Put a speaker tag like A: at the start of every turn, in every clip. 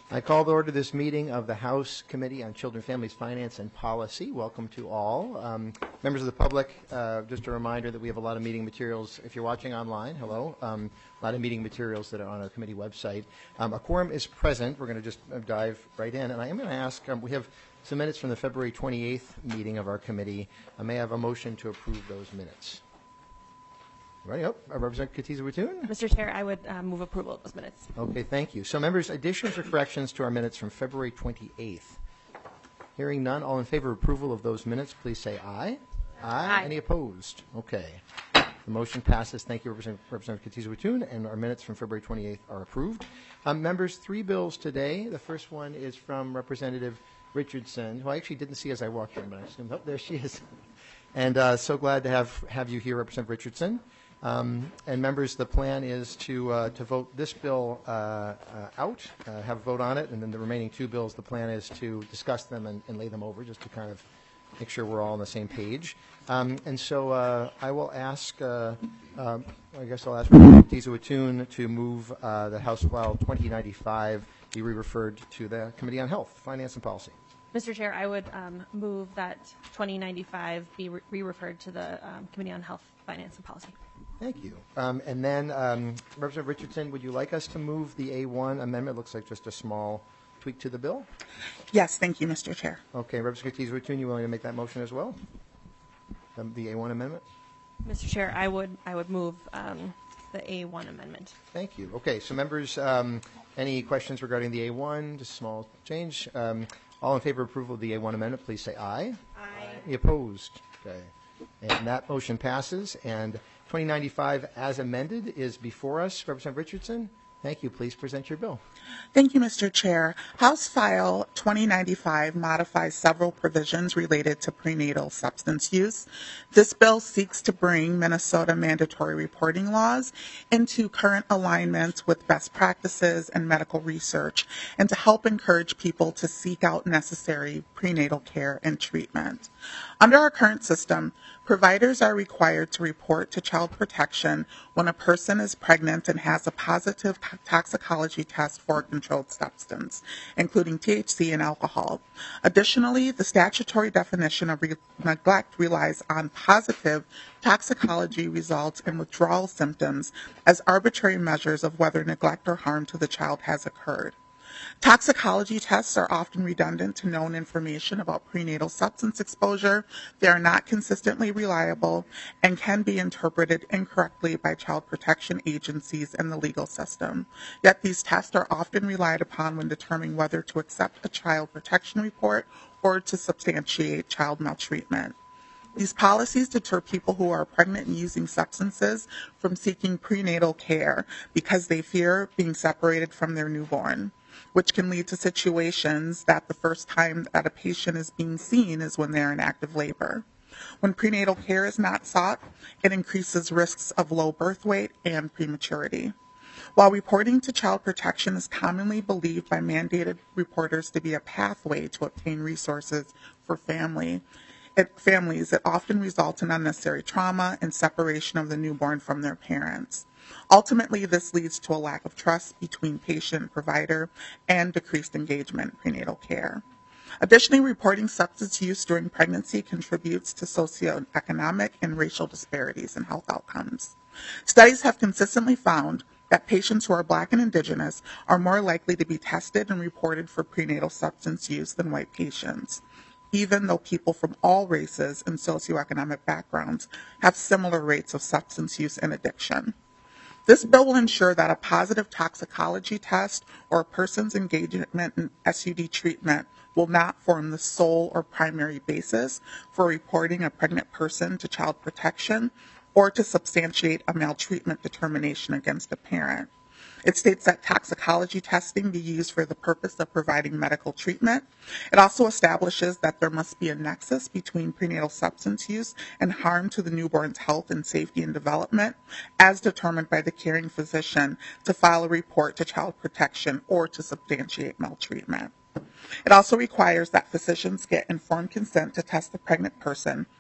A: I call to order this meeting of the House Committee on Children, Families, Finance, and Policy. Welcome to all. Members of the public, just a reminder that we have a lot of meeting materials. If you're watching online, hello. A lot of meeting materials that are on our committee website. A quorum is present. We're going to just dive right in. And I am going to ask, we have some minutes from the February 28th meeting of our committee. I may have a motion to approve those minutes. Ready up, Representative Katiza-Wittun.
B: Mr. Chair, I would move approval of those minutes.
A: Okay, thank you. So, members, additions or corrections to our minutes from February 28th? Hearing none, all in favor of approval of those minutes, please say aye. Aye. Any opposed? Okay. The motion passes. Thank you, Representative Katiza-Wittun, and our minutes from February 28th are approved. Members, 3 bills today. The first one is from Representative Richardson, who I actually didn't see as I walked in, but I assumed, oh, there she is. And so glad to have you here, Representative Richardson. And members, the plan is to vote this bill out, have a vote on it, and then the remaining 2 bills, the plan is to discuss them and lay them over just to kind of make sure we're all on the same page. And so I will ask, I guess I'll ask Representative Katiza-Wittun to move the House File 2095 be re-referred to the Committee on Health, Finance, and Policy.
B: Mr. Chair, I would move that 2095 be re-referred to the Committee on Health, Finance, and Policy.
A: Thank you. And then, Representative Richardson, would you like us to move the A1 amendment? Looks like just a small tweak to the bill.
C: Yes, thank you, Mr. Chair.
A: Okay, Representative Katiza-Wittun, you willing to make that motion as well? The A1 amendment?
B: Mr. Chair, I would move the A1 amendment.
A: Thank you. Okay, so members, any questions regarding the A1? Just a small change. All in favor of approval of the A1 amendment, please say aye.
B: Aye.
A: Any opposed? Okay. And that motion passes. And 2095 as amended is before us. Representative Richardson, thank you. Please present your bill.
C: Thank you, Mr. Chair. House File 2095 modifies several provisions related to prenatal substance use. This bill seeks to bring Minnesota mandatory reporting laws into current alignment with best practices and medical research, and to help encourage people to seek out necessary prenatal care and treatment. Under our current system, providers are required to report to Child Protection when a person is pregnant and has a positive toxicology test for a controlled substance, including THC and alcohol. Additionally, the statutory definition of neglect relies on positive toxicology results and withdrawal symptoms as arbitrary measures of whether neglect or harm to the child has occurred. Toxicology tests are often redundant to known information about prenatal substance exposure. They are not consistently reliable and can be interpreted incorrectly by child protection agencies and the legal system. Yet these tests are often relied upon when determining whether to accept a child protection report or to substantiate child maltreatment. These policies deter people who are pregnant and using substances from seeking prenatal care because they fear being separated from their newborn, which can lead to situations that the first time that a patient is being seen is when they're in active labor. When prenatal care is not sought, it increases risks of low birth weight and prematurity. While reporting to Child Protection is commonly believed by mandated reporters to be a pathway to obtain resources for families, it often results in unnecessary trauma and separation of the newborn from their parents. Ultimately, this leads to a lack of trust between patient and provider and decreased engagement in prenatal care. Additionally, reporting substance use during pregnancy contributes to socioeconomic and racial disparities in health outcomes. Studies have consistently found that patients who are Black and Indigenous are more likely to be tested and reported for prenatal substance use than white patients, even though people from all races and socioeconomic backgrounds have similar rates of substance use and addiction. This bill will ensure that a positive toxicology test or a person's engagement in SUD treatment will not form the sole or primary basis for reporting a pregnant person to Child Protection or to substantiate a maltreatment determination against a parent. It states that toxicology testing be used for the purpose of providing medical treatment. It also establishes that there must be a nexus between prenatal substance use and harm to the newborn's health and safety and development, as determined by the caring physician, to file a report to Child Protection or to substantiate maltreatment. It also requires that physicians get informed consent to test the pregnant person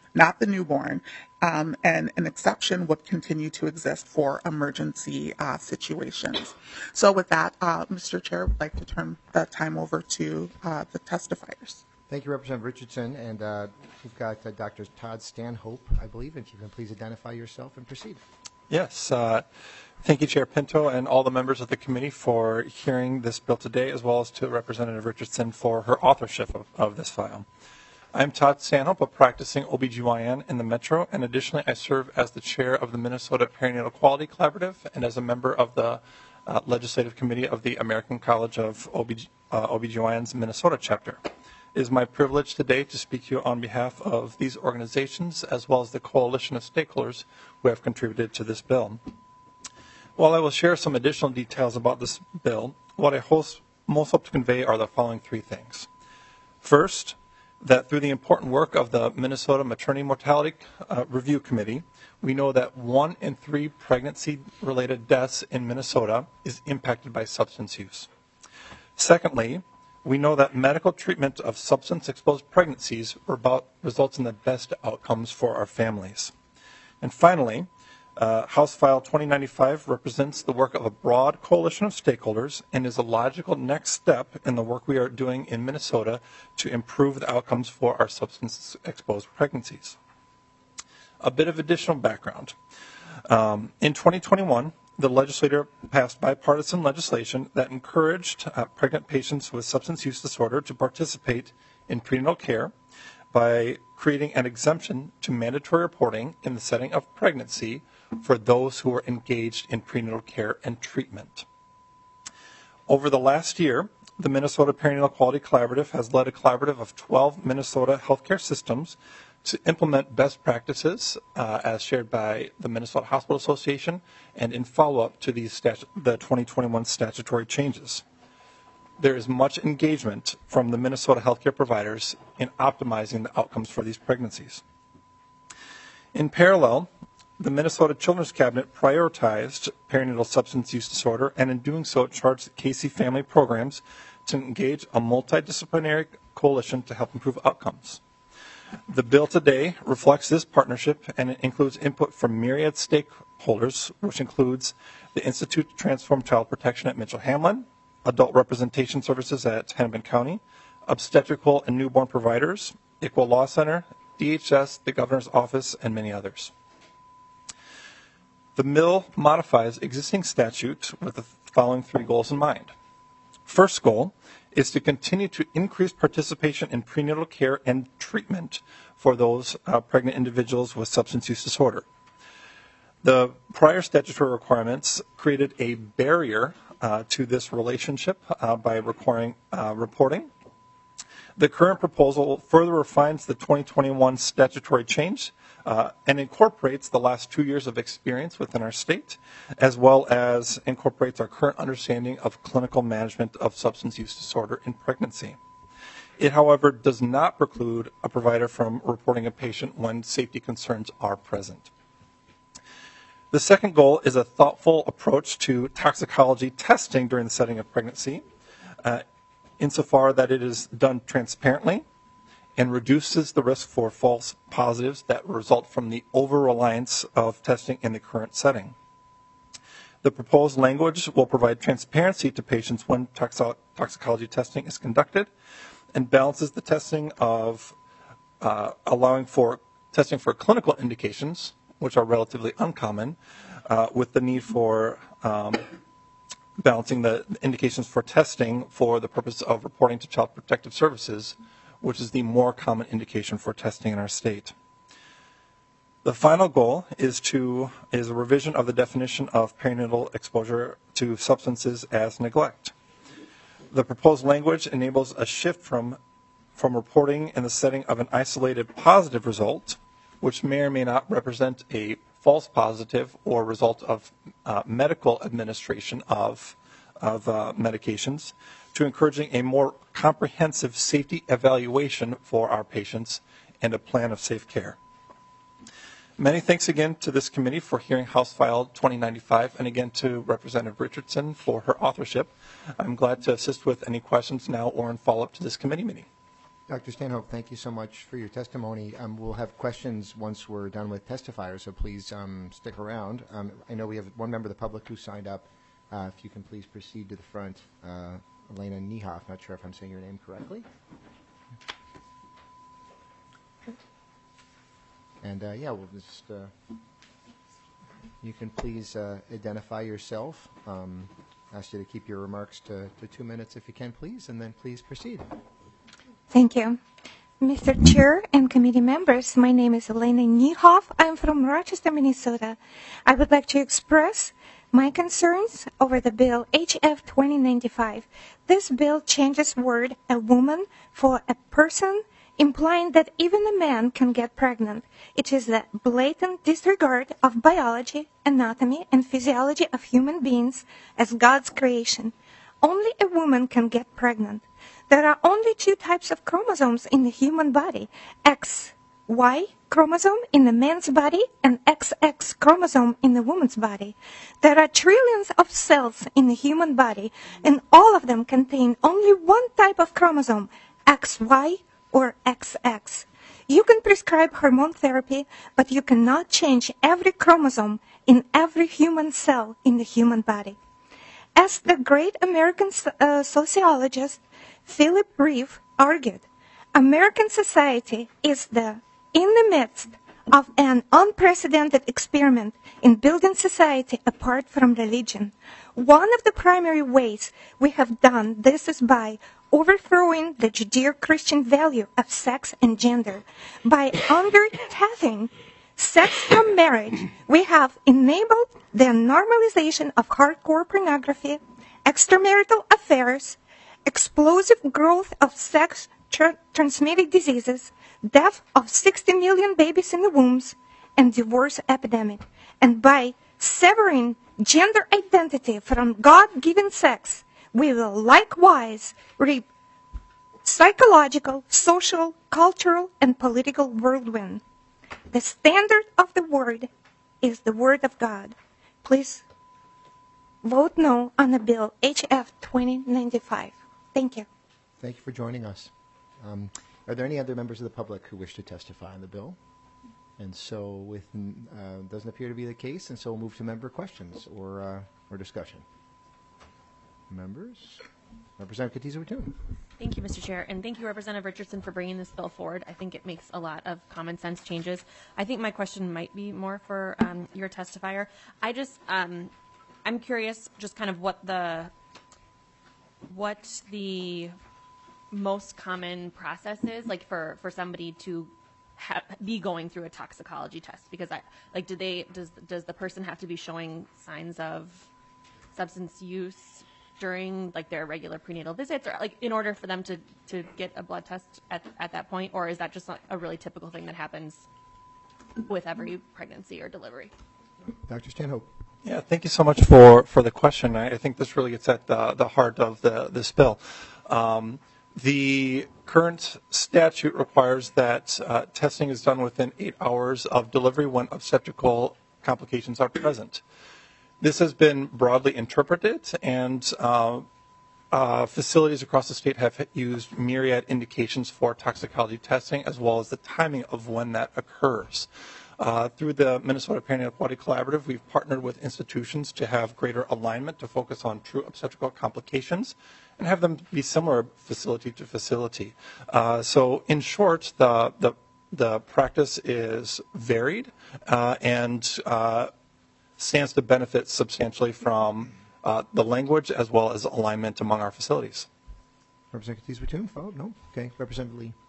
C: not the newborn, and an exception would continue to exist for emergency situations. So with that, Mr. Chair, I would like to turn the time over to the testifiers.
A: Thank you, Representative Richardson. And we've got Dr. Todd Stanhope, I believe. If you can please identify yourself and proceed.
D: Yes. Thank you, Chair Pinto, and all the members of the committee for hearing this bill today, as well as to Representative Richardson for her authorship of this file. I'm Todd Stanhope, a practicing OBGYN in the Metro, and additionally I serve as the chair of the Minnesota Perinatal Quality Collaborative and as a member of the Legislative Committee of the American College of OBGYN's Minnesota chapter. It is my privilege today to speak to you on behalf of these organizations as well as the coalition of stakeholders who have contributed to this bill. While I will share some additional details about this bill, what I most hope to convey are the following three things. First, that through the important work of the Minnesota Maternity Mortality Review Committee, we know that 1 in 3 pregnancy-related deaths in Minnesota is impacted by substance use. Secondly, we know that medical treatment of substance-exposed pregnancies results in the best outcomes for our families. And finally, House File 2095 represents the work of a broad coalition of stakeholders and is a logical next step in the work we are doing in Minnesota to improve the outcomes for our substance-exposed pregnancies. A bit of additional background. In 2021, the legislature passed bipartisan legislation that encouraged pregnant patients with substance use disorder to participate in prenatal care by creating an exemption to mandatory reporting in the setting of pregnancy for those who are engaged in prenatal care and treatment. Over the last year, the Minnesota Perinatal Quality Collaborative has led a collaborative of 12 Minnesota healthcare systems to implement best practices as shared by the Minnesota Hospital Association and in follow-up to the 2021 statutory changes. There is much engagement from the Minnesota healthcare providers in optimizing the outcomes for these pregnancies. In parallel, the Minnesota Children's Cabinet prioritized perinatal substance use disorder and in doing so charged the Casey Family Programs to engage a multidisciplinary coalition to help improve outcomes. The bill today reflects this partnership and it includes input from myriad stakeholders, which includes the Institute to Transform Child Protection at Mitchell-Hamlin, Adult Representation Services at Hennepin County, obstetrical and newborn providers, ICWA Law Center, DHS, the Governor's Office, and many others. The bill modifies existing statute with the following three goals in mind. First goal is to continue to increase participation in prenatal care and treatment for those pregnant individuals with substance use disorder. The prior statutory requirements created a barrier to this relationship by requiring reporting. The current proposal further refines the 2021 statutory change and incorporates the last 2 years of experience within our state, as well as incorporates our current understanding of clinical management of substance use disorder in pregnancy. It, however, does not preclude a provider from reporting a patient when safety concerns are present. The second goal is a thoughtful approach to toxicology testing during the setting of pregnancy, insofar that it is done transparently and reduces the risk for false positives that result from the over-reliance of testing in the current setting. The proposed language will provide transparency to patients when toxicology testing is conducted and balances the testing of allowing for testing for clinical indications, which are relatively uncommon, with the need for balancing the indications for testing for the purpose of reporting to Child Protective Services, which is the more common indication for testing in our state. The final goal is a revision of the definition of perinatal exposure to substances as neglect. The proposed language enables a shift from reporting in the setting of an isolated positive result, which may or may not represent a false positive or result of medical administration of medications, to encouraging a more comprehensive safety evaluation for our patients and a plan of safe care. Many thanks again to this committee for hearing House File 2095 and again to Representative Richardson for her authorship. I'm glad to assist with any questions now or in follow-up to this committee meeting.
A: Dr. Stanhope, thank you so much for your testimony. We'll have questions once we're done with testifiers, so please stick around. I know we have one member of the public who signed up. If you can please proceed to the front. Elena Niehoff, not sure if I'm saying your name correctly. And yeah, we'll just, you can please identify yourself. Ask you to keep your remarks to 2 minutes if you can, please, and then please proceed.
E: Thank you. Mr. Chair and committee members, my name is Elena Niehoff. I'm from Rochester, Minnesota. I would like to express my concerns over the bill HF 2095. This bill changes word a woman for a person, implying that even a man can get pregnant. It is the blatant disregard of biology, anatomy, and physiology of human beings as God's creation. Only a woman can get pregnant. There are only 2 types of chromosomes in the human body, XY chromosome in the man's body and XX chromosome in the woman's body. There are trillions of cells in the human body, and all of them contain only 1 type of chromosome, XY or XX. You can prescribe hormone therapy, but you cannot change every chromosome in every human cell in the human body. As the great American sociologist Philip Reeve argued, American society is in the midst of an unprecedented experiment in building society apart from religion. One of the primary ways we have done this is by overthrowing the Judeo-Christian value of sex and gender. By undertaking sex from marriage, we have enabled the normalization of hardcore pornography, extramarital affairs, explosive growth of sex-transmitted diseases, death of 60 million babies in the wombs, and divorce epidemic. And by severing gender identity from God-given sex, we will likewise reap psychological, social, cultural, and political whirlwind. The standard of the word is the word of God. Please vote no on the bill HF 2095. Thank you.
A: Thank you for joining us. Are there any other members of the public who wish to testify on the bill? And so doesn't appear to be the case, and so we'll move to member questions or discussion. Members? Representative Katiza-Watun.
B: Thank you, Mr. Chair, and thank you, Representative Richardson, for bringing this bill forward. I think it makes a lot of common sense changes. I think my question might be more for your testifier. I'm curious just kind of what the most common process is, like for somebody to be going through a toxicology test, because does the person have to be showing signs of substance use during like their regular prenatal visits, or like in order for them to get a blood test at that point, or is that just like a really typical thing that happens with every pregnancy or delivery?
A: Dr. Stanhope.
D: Yeah, thank you so much for the question. I think this really gets at the heart of this bill. The current statute requires that testing is done within 8 hours of delivery when obstetrical complications are present. This has been broadly interpreted, and facilities across the state have used myriad indications for toxicology testing, as well as the timing of when that occurs. Through the Minnesota Perinatal Quality Collaborative, we've partnered with institutions to have greater alignment to focus on true obstetrical complications and have them be similar facility to facility. So in short, the practice is varied and stands to benefit substantially from the language as well as alignment among our facilities.
A: Representative Katiza-Watun, followed? No? Okay. Representative Lee.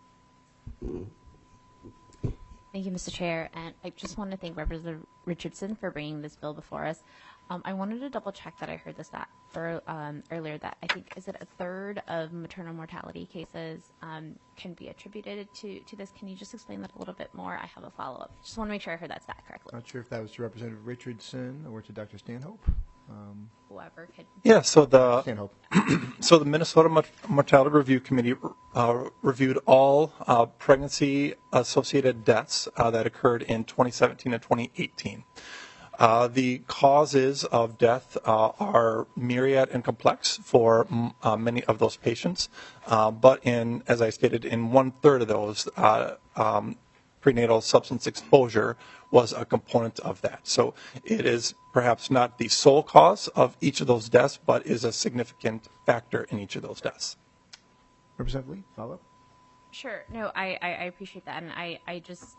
F: Thank you, Mr. Chair, and I just want to thank Representative Richardson for bringing this bill before us. I wanted to double check that I heard this earlier, that I think, is it a third of maternal mortality cases can be attributed to this? Can you just explain that a little bit more? I have a follow-up. Just want to make sure I heard that stat correctly.
A: Not sure if that was to Representative Richardson or to Dr. Stanhope.
F: Whoever could.
D: Yeah, so
A: Stanhope.
D: So the Minnesota Mortality Review Committee reviewed all pregnancy-associated deaths that occurred in 2017 and 2018. The causes of death are myriad and complex for many of those patients, but as I stated, in 1/3 of those, prenatal substance exposure was a component of that. So it is perhaps not the sole cause of each of those deaths, but is a significant factor in each of those deaths.
A: Representative Lee, follow up?
F: Sure. No, I appreciate that, and I just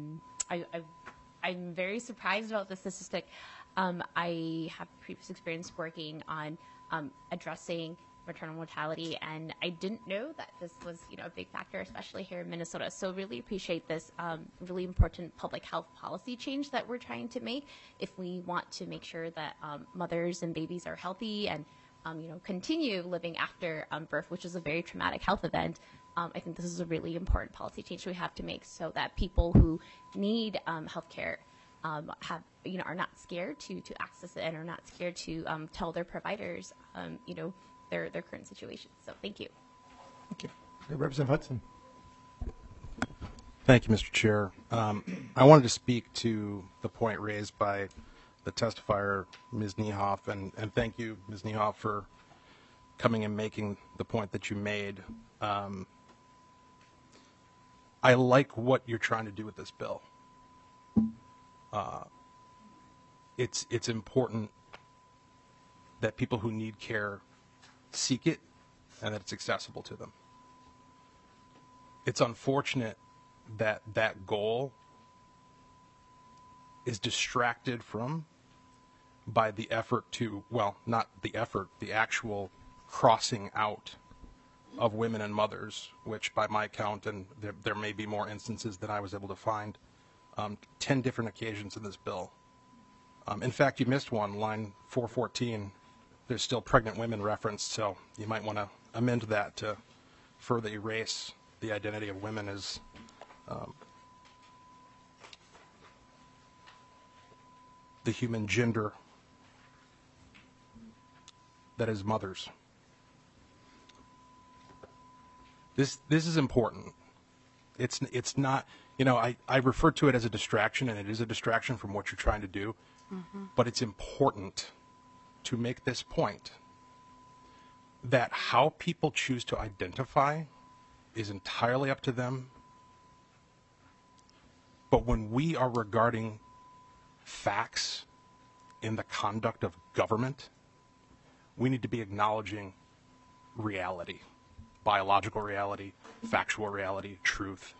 F: I'm very surprised about the statistic. I have previous experience working on addressing maternal mortality, and I didn't know that this was a big factor, especially here in Minnesota. So really appreciate this really important public health policy change that we're trying to make if we want to make sure that mothers and babies are healthy and continue living after birth, which is a very traumatic health event. I think this is a really important policy change we have to make so that people who need health care are not scared to access it and are not scared to tell their providers their current situation. So thank you.
A: Thank you. Representative Hudson.
G: Thank you, Mr. Chair. I wanted to speak to the point raised by the testifier, Ms. Niehoff, and thank you, Ms. Niehoff, for coming and making the point that you made. I like what you're trying to do with this bill. It's important that people who need care seek it and that it's accessible to them. It's unfortunate that that goal is distracted from by the effort to, well, not the effort, the actual crossing out of women and mothers, which by my count, and there may be more instances than I was able to find, 10 different occasions in this bill. In fact, you missed one, line 414. There's still pregnant women referenced, so you might want to amend that to further erase the identity of women as the human gender that is mothers. This is important. It's not, I refer to it as a distraction, and it is a distraction from what you're trying to do, but it's important to make this point that how people choose to identify is entirely up to them. But when we are regarding facts in the conduct of government, we need to be acknowledging reality, biological reality, factual reality, truth.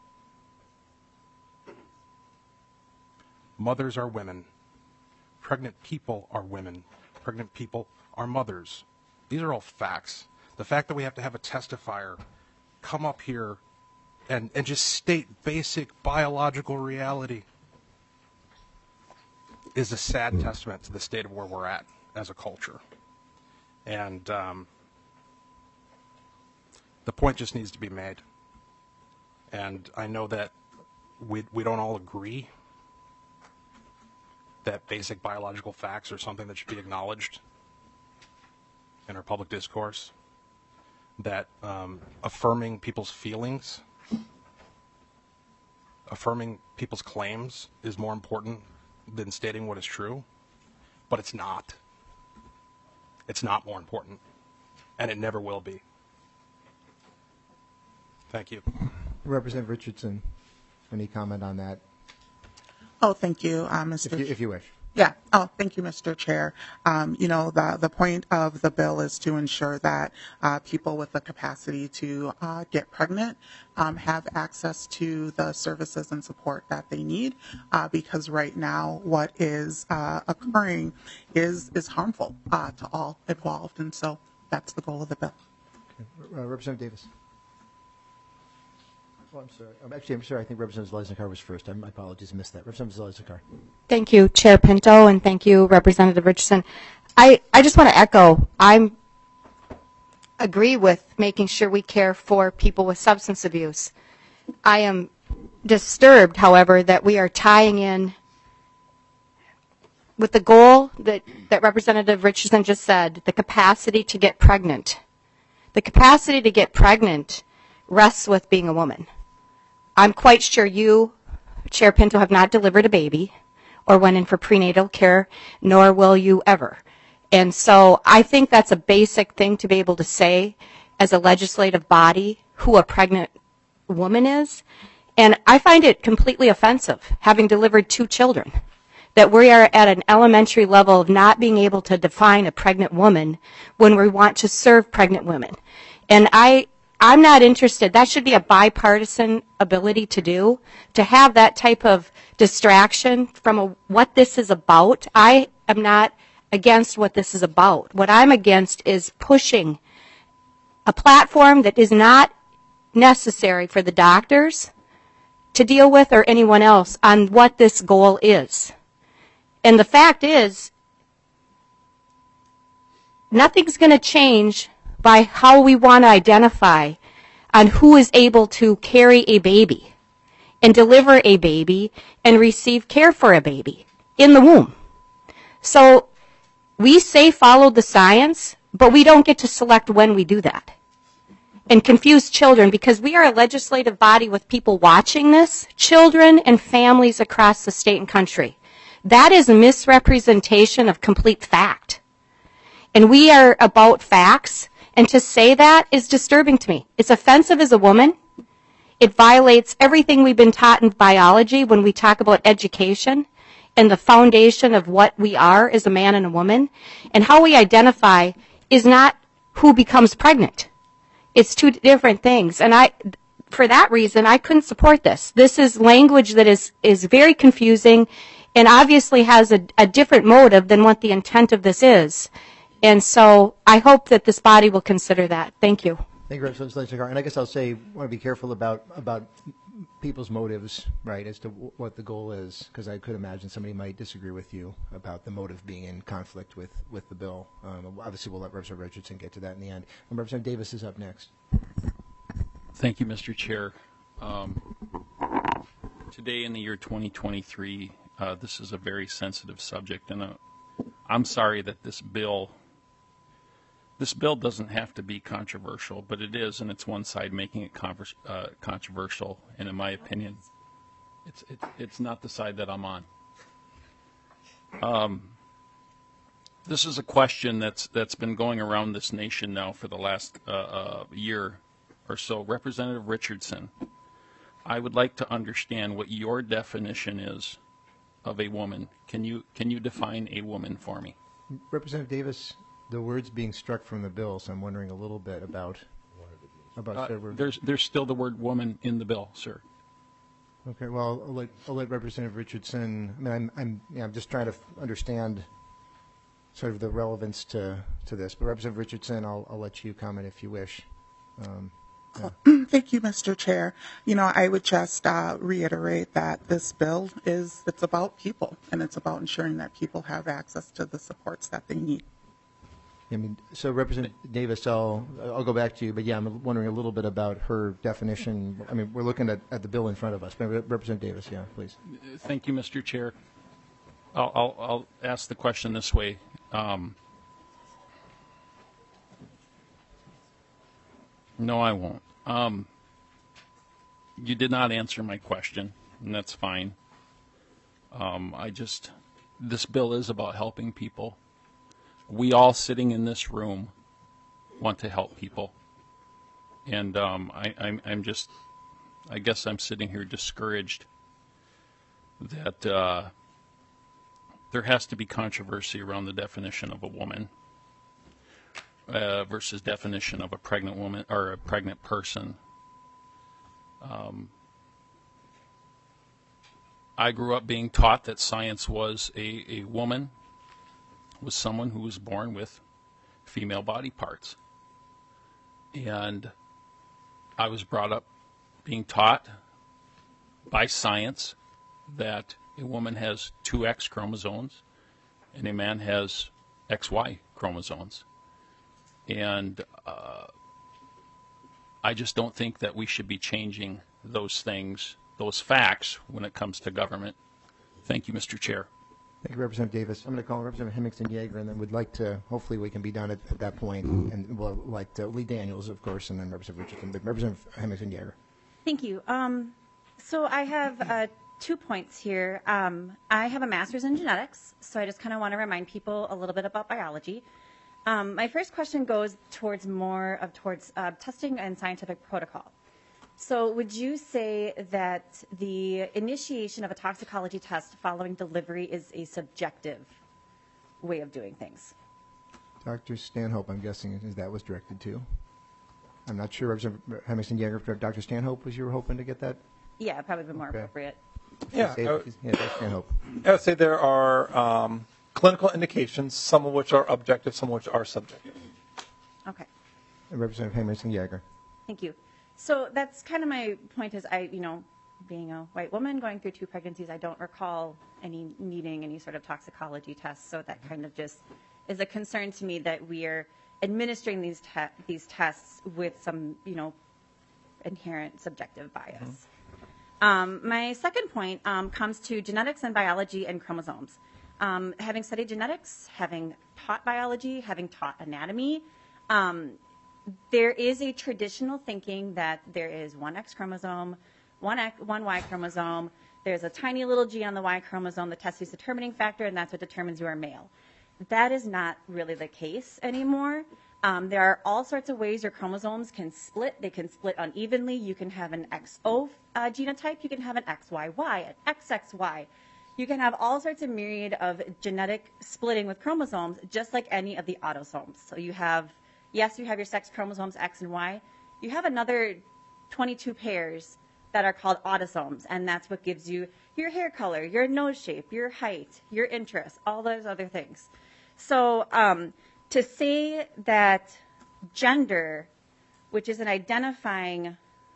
G: Mothers are women. Pregnant people are women. Pregnant people are mothers. These are all facts. The fact that we have to have a testifier come up here and just state basic biological reality is a sad testament to the state of where we're at as a culture. And the point just needs to be made. And I know that we don't all agree that basic biological facts are something that should be acknowledged in our public discourse, that affirming people's feelings, affirming people's claims is more important than stating what is true, but it's not. It's not more important, and it never will be. Thank you.
A: Representative Richardson, any comment on that?
C: Oh, thank you, Mr.
A: If you wish.
C: Yeah. Oh, thank you, Mr. Chair. The point of the bill is to ensure that people with the capacity to get pregnant have access to the services and support that they need, because right now what is occurring is harmful to all involved, and so that's the goal of the bill.
A: Okay. Representative Davis. Oh, I'm sorry. I'm sorry. I think Representative Zaleznikar was first. My apologies. I missed that. Representative Zaleznikar.
H: Thank you, Chair Pinto, and thank you, Representative Richardson. I just want to echo, I agree with making sure we care for people with substance abuse. I am disturbed, however, that we are tying in with the goal that Representative Richardson just said, the capacity to get pregnant. The capacity to get pregnant rests with being a woman. I'm quite sure you, Chair Pinto, have not delivered a baby or went in for prenatal care, nor will you ever. And so I think that's a basic thing to be able to say as a legislative body who a pregnant woman is. And I find it completely offensive, having delivered 2 children, that we are at an elementary level of not being able to define a pregnant woman when we want to serve pregnant women. And I'm not interested. That should be a bipartisan ability to do, to have that type of distraction from what this is about. I am not against what this is about. What I'm against is pushing a platform that is not necessary for the doctors to deal with or anyone else on what this goal is. And the fact is, nothing's going to change by how we want to identify on who is able to carry a baby and deliver a baby and receive care for a baby in the womb. So we say follow the science, but we don't get to select when we do that and confuse children, because we are a legislative body with people watching this, children and families across the state and country. That is a misrepresentation of complete fact. And we are about facts, and to say that is disturbing to me. It's offensive as a woman. It violates everything we've been taught in biology when we talk about education and the foundation of what we are as a man and a woman. And how we identify is not who becomes pregnant. It's 2 different things. And for that reason, I couldn't support this. This is language that is very confusing and obviously has a different motive than what the intent of this is. And so I hope that this body will consider that. Thank you.
A: Thank you, Representative Legislator. And I guess I'll say, I want to be careful about people's motives, right, as to what the goal is, because I could imagine somebody might disagree with you about the motive being in conflict with the bill. Obviously, we'll let Representative Richardson get to that in the end. And Representative Davis is up next.
I: Thank you, Mr. Chair. Today in the year 2023, this is a very sensitive subject, and I'm sorry that this bill doesn't have to be controversial, but it is, and it's one side making it controversial. And in my opinion, it's not the side that I'm on. This is a question that's been going around this nation now for the last year or so. Representative Richardson, I would like to understand what your definition is of a woman. Can you define a woman for me?
A: Representative Davis, the words being struck from the bill, so I'm wondering a little bit about
I: there's still the word woman in the bill, sir.
A: Okay, well, I'll let Representative Richardson. I mean, I'm just trying to understand sort of the relevance to this. But Representative Richardson, I'll let you comment if you wish.
C: Thank you, Mr. Chair. I would just reiterate that this bill it's about people, and it's about ensuring that people have access to the supports that they need.
A: I mean, so Representative Davis, I'll go back to you, but yeah, I'm wondering a little bit about her definition. I mean, we're looking at the bill in front of us. But Representative Davis, yeah, please.
I: Thank you, Mr. Chair. I'll ask the question this way. No, I won't. You did not answer my question, and that's fine. This bill is about helping people. We all sitting in this room want to help people. And I guess I'm sitting here discouraged that there has to be controversy around the definition of a woman versus definition of a pregnant woman or a pregnant person. I grew up being taught that science was a woman was someone who was born with female body parts. And I was brought up being taught by science that a woman has 2 X chromosomes and a man has XY chromosomes. And I just don't think that we should be changing those things, those facts, when it comes to government. Thank you, Mr. Chair.
A: Thank you, Representative Davis. I'm going to call Representative Hemmingson-Yeager, and then we'd like to, hopefully we can be done at that point. And we'll like to, Lee Daniels, of course, and then Representative Richardson. But Representative Hemmingson-Yeager.
J: Thank you. So I have 2 points here. I have a master's in genetics, so I just kind of want to remind people a little bit about biology. My first question goes towards testing and scientific protocol. So would you say that the initiation of a toxicology test following delivery is a subjective way of doing things?
A: Dr. Stanhope, I'm guessing is that was directed to. I'm not sure. Representative Hemmingson-Yager, Dr. Stanhope, was you were hoping to get that?
J: Yeah, probably be more appropriate.
D: Yeah,
A: Dr. Stanhope.
D: I would say there are clinical indications, some of which are objective, some of which are subjective.
J: Okay.
A: And Representative Hemmingson-Yager.
J: Thank you. So that's kind of my point is being a white woman going through 2 pregnancies, I don't recall needing any sort of toxicology tests. So that kind of just is a concern to me that we are administering these tests with some, inherent subjective bias. My second point comes to genetics and biology and chromosomes. Having studied genetics, having taught biology, having taught anatomy, there is a traditional thinking that there is one X chromosome, one Y chromosome. There's a tiny little G on the Y chromosome, the testes determining factor, and that's what determines you are male. That is not really the case anymore. There are all sorts of ways your chromosomes can split. They can split unevenly. You can have an XO genotype. You can have an XYY, an XXY. You can have all sorts of myriad of genetic splitting with chromosomes, just like any of the autosomes. So you have your sex chromosomes X and Y. You have another 22 pairs that are called autosomes, and that's what gives you your hair color, your nose shape, your height, your interests, all those other things. So to say that gender, which is an identifying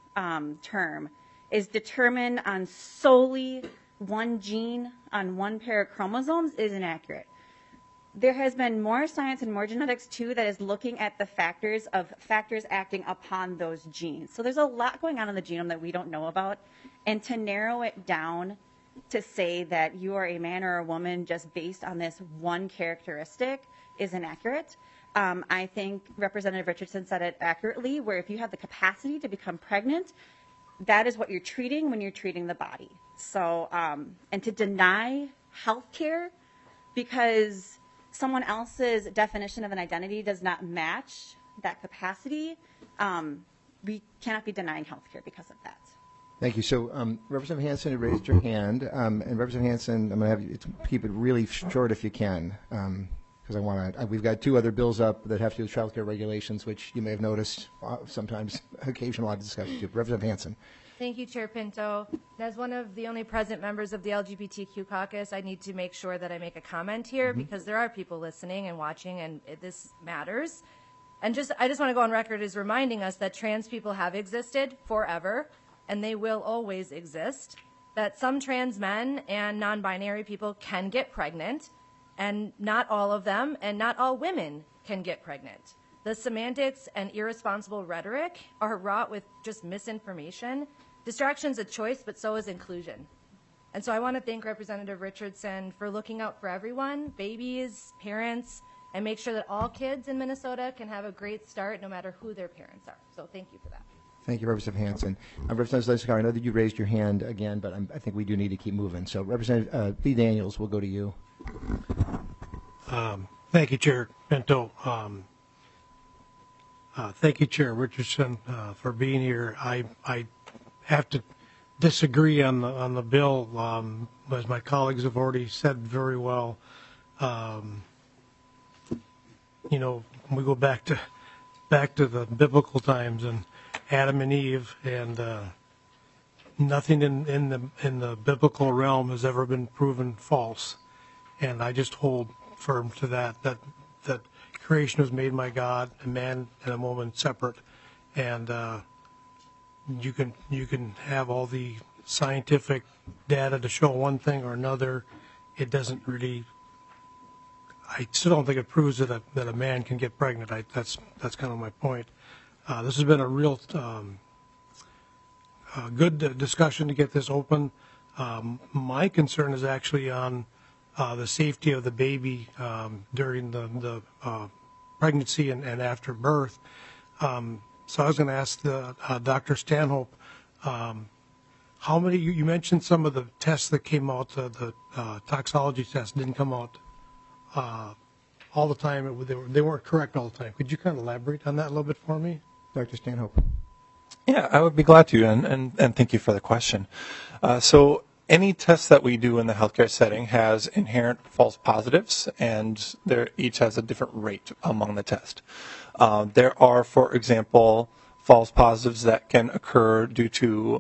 J: term, is determined on solely one gene on one pair of chromosomes is inaccurate. There has been more science and more genetics, too, that is looking at the factors acting upon those genes. So there's a lot going on in the genome that we don't know about. And to narrow it down to say that you are a man or a woman just based on this one characteristic is inaccurate. I think Representative Richardson said it accurately, where if you have the capacity to become pregnant, that is what you're treating when you're treating the body. So, and to deny health care because someone else's definition of an identity does not match that capacity, we cannot be denying health care because of that.
A: Thank you. So, Representative Hansen had raised your hand, and Representative Hansen, I'm going to have you keep it really short if you can, because we've got 2 other bills up that have to do with child care regulations, which you may have noticed sometimes occasion a lot of discussion. Representative Hansen.
K: Thank you, Chair Pinto. As one of the only present members of the LGBTQ caucus, I need to make sure that I make a comment here because there are people listening and watching, and this matters. And I just want to go on record as reminding us that trans people have existed forever, and they will always exist, that some trans men and non-binary people can get pregnant, and not all of them, and not all women can get pregnant. The semantics and irresponsible rhetoric are wrought with just misinformation. Distraction's a choice, but so is inclusion. And so I want to thank Representative Richardson for looking out for everyone, babies, parents, and make sure that all kids in Minnesota can have a great start no matter who their parents are. So thank you for that.
A: Thank you, Representative Hansen. Representative Lesko, I know that you raised your hand again, but I think we do need to keep moving. So Representative Lee Daniels, we'll go to you.
L: Thank you, Chair Pinto. Thank you, Chair Richardson, for being here. I have to disagree on the bill, as my colleagues have already said very well. We go back to the biblical times and Adam and Eve, and nothing in the biblical realm has ever been proven false. And I just hold firm to that creation was made by God, a man and a woman separate, and you can have all the scientific data to show one thing or another. It doesn't really. I still don't think it proves that a man can get pregnant. That's kind of my point. This has been a real good discussion to get this open. My concern is actually on the safety of the baby during the pregnancy and after birth. So I was going to ask Dr. Stanhope, how many, you mentioned some of the tests that came out, the toxicology tests didn't come out all the time. They weren't correct all the time. Could you kind of elaborate on that a little bit for me?
A: Dr. Stanhope.
D: Yeah, I would be glad to, and thank you for the question. So any test that we do in the healthcare setting has inherent false positives, and each has a different rate among the test. There are, for example, false positives that can occur due to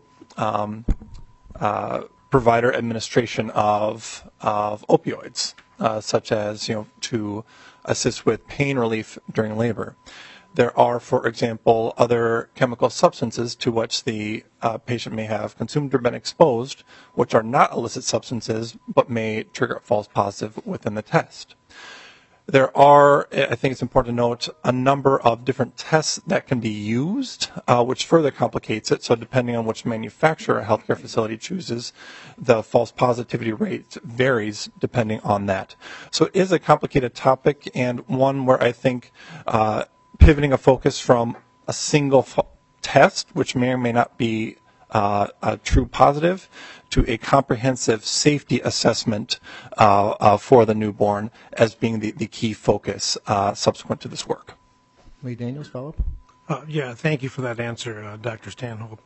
D: provider administration of opioids, such as to assist with pain relief during labor. There are, for example, other chemical substances to which the patient may have consumed or been exposed, which are not illicit substances, but may trigger a false positive within the test. There are, I think it's important to note, a number of different tests that can be used, which further complicates it. So depending on which manufacturer a healthcare facility chooses, the false positivity rate varies depending on that. So it is a complicated topic, and one where I think pivoting a focus from a single test, which may or may not be a true positive, to a comprehensive safety assessment for the newborn as being the key focus subsequent to this work.
A: Lee Daniels, follow-up?
L: Yeah, thank you for that answer, Dr. Stanhope.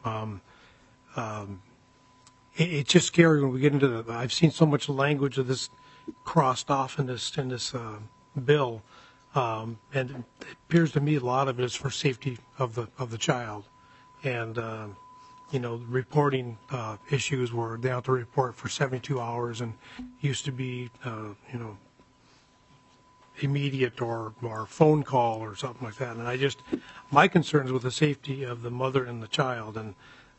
L: It's just scary when we get into I've seen so much language of this crossed off in this bill. And it appears to me a lot of it is for safety of the child, and reporting issues where they have to report for 72 hours and used to be immediate or phone call or something like that. And my concern is with the safety of the mother and the child, and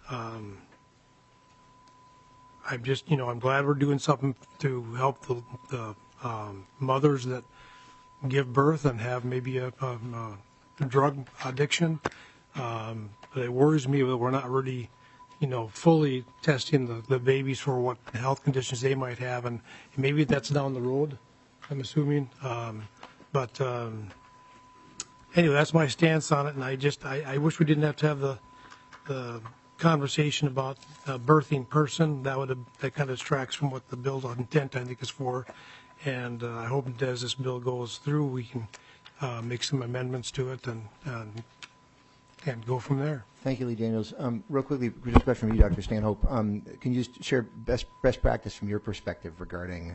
L: I'm glad we're doing something to help the mothers that give birth and have maybe a drug addiction. But it worries me that we're not really, fully testing the babies for what health conditions they might have, and maybe that's down the road, I'm assuming. But anyway, that's my stance on it, and I wish we didn't have to have the conversation about a birthing person. That kind of distracts from what the bill's intent, I think, is for. And I hope that as this bill goes through, we can make some amendments to it and go from there.
A: Thank you, Lee Daniels. Real quickly, just a question from you, Dr. Stanhope. Can you just share best practice from your perspective regarding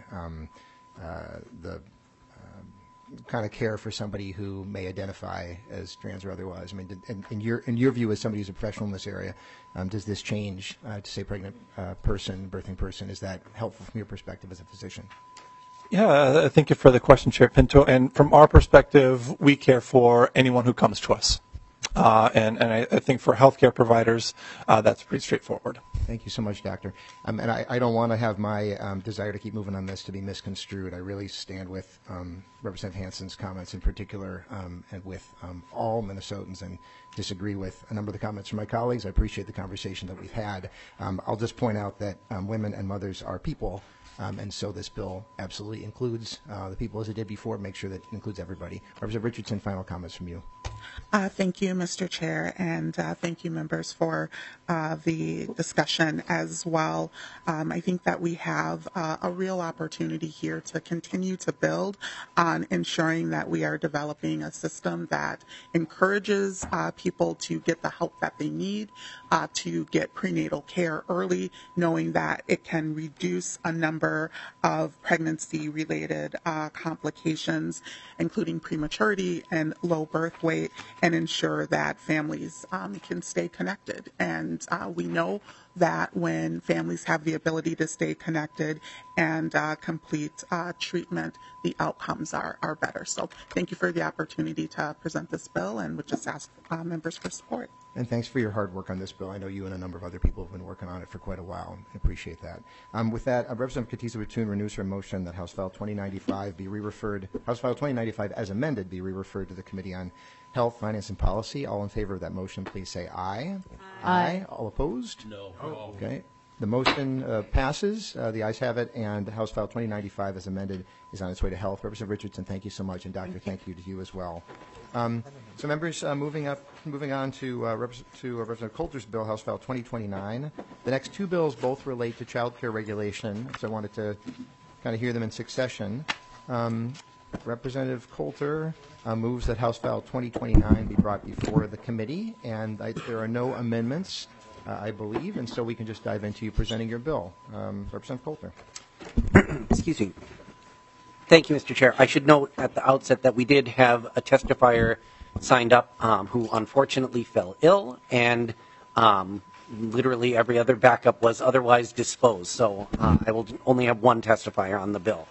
A: the kind of care for somebody who may identify as trans or otherwise? I mean, in your view, as somebody who's a professional in this area, does this change to say pregnant person, birthing person? Is that helpful from your perspective as a physician?
D: Yeah, thank you for the question, Chair Pinto. And from our perspective, we care for anyone who comes to us. And I think for healthcare providers, that's pretty straightforward.
A: Thank you so much, Doctor. And I don't want to have my desire to keep moving on this to be misconstrued. I really stand with Representative Hansen's comments in particular, and with all Minnesotans, and disagree with a number of the comments from my colleagues. I appreciate the conversation that we've had. I'll just point out that women and mothers are people. And so this bill absolutely includes the people as it did before. Make sure that it includes everybody. Representative Richardson, final comments from you.
C: Thank you, Mr. Chair, and thank you, members, for the discussion as well. I think that we have a real opportunity here to continue to build on ensuring that we are developing a system that encourages people to get the help that they need, to get prenatal care early, knowing that it can reduce a number of pregnancy-related complications, including prematurity and low birth weight, and ensure that families can stay connected. And we know that when families have the ability to stay connected and complete treatment, the outcomes are better. So thank you for the opportunity to present this bill, and would just ask members for support.
A: And thanks for your hard work on this bill. I know you and a number of other people have been working on it for quite a while. I appreciate that. With that, Representative Katiza-Watun renews her motion that House File 2095 be re-referred, House File 2095 as amended, be re-referred to the Committee on Health, Finance, and Policy. All in favor of that motion, please say aye. Aye. All opposed?
I: No.
A: Okay. The motion passes. The ayes have it, and House File 2095 as amended is on its way to Health. Representative Richardson, thank you so much, and Doctor, thank you to you as well. So members, moving on to Representative Coulter's bill, House File 2029. The next two bills both relate to child care regulation, so I wanted to kind of hear them in succession. Representative Coulter moves that House File 2029 be brought before the committee, and there are no amendments, I believe, and so we can just dive into you presenting your bill. Representative Coulter.
M: Excuse me. Thank you, Mr. Chair. I should note at the outset that we did have a testifier signed up who unfortunately fell ill, and literally every other backup was otherwise disposed. So I will only have one testifier on the bill.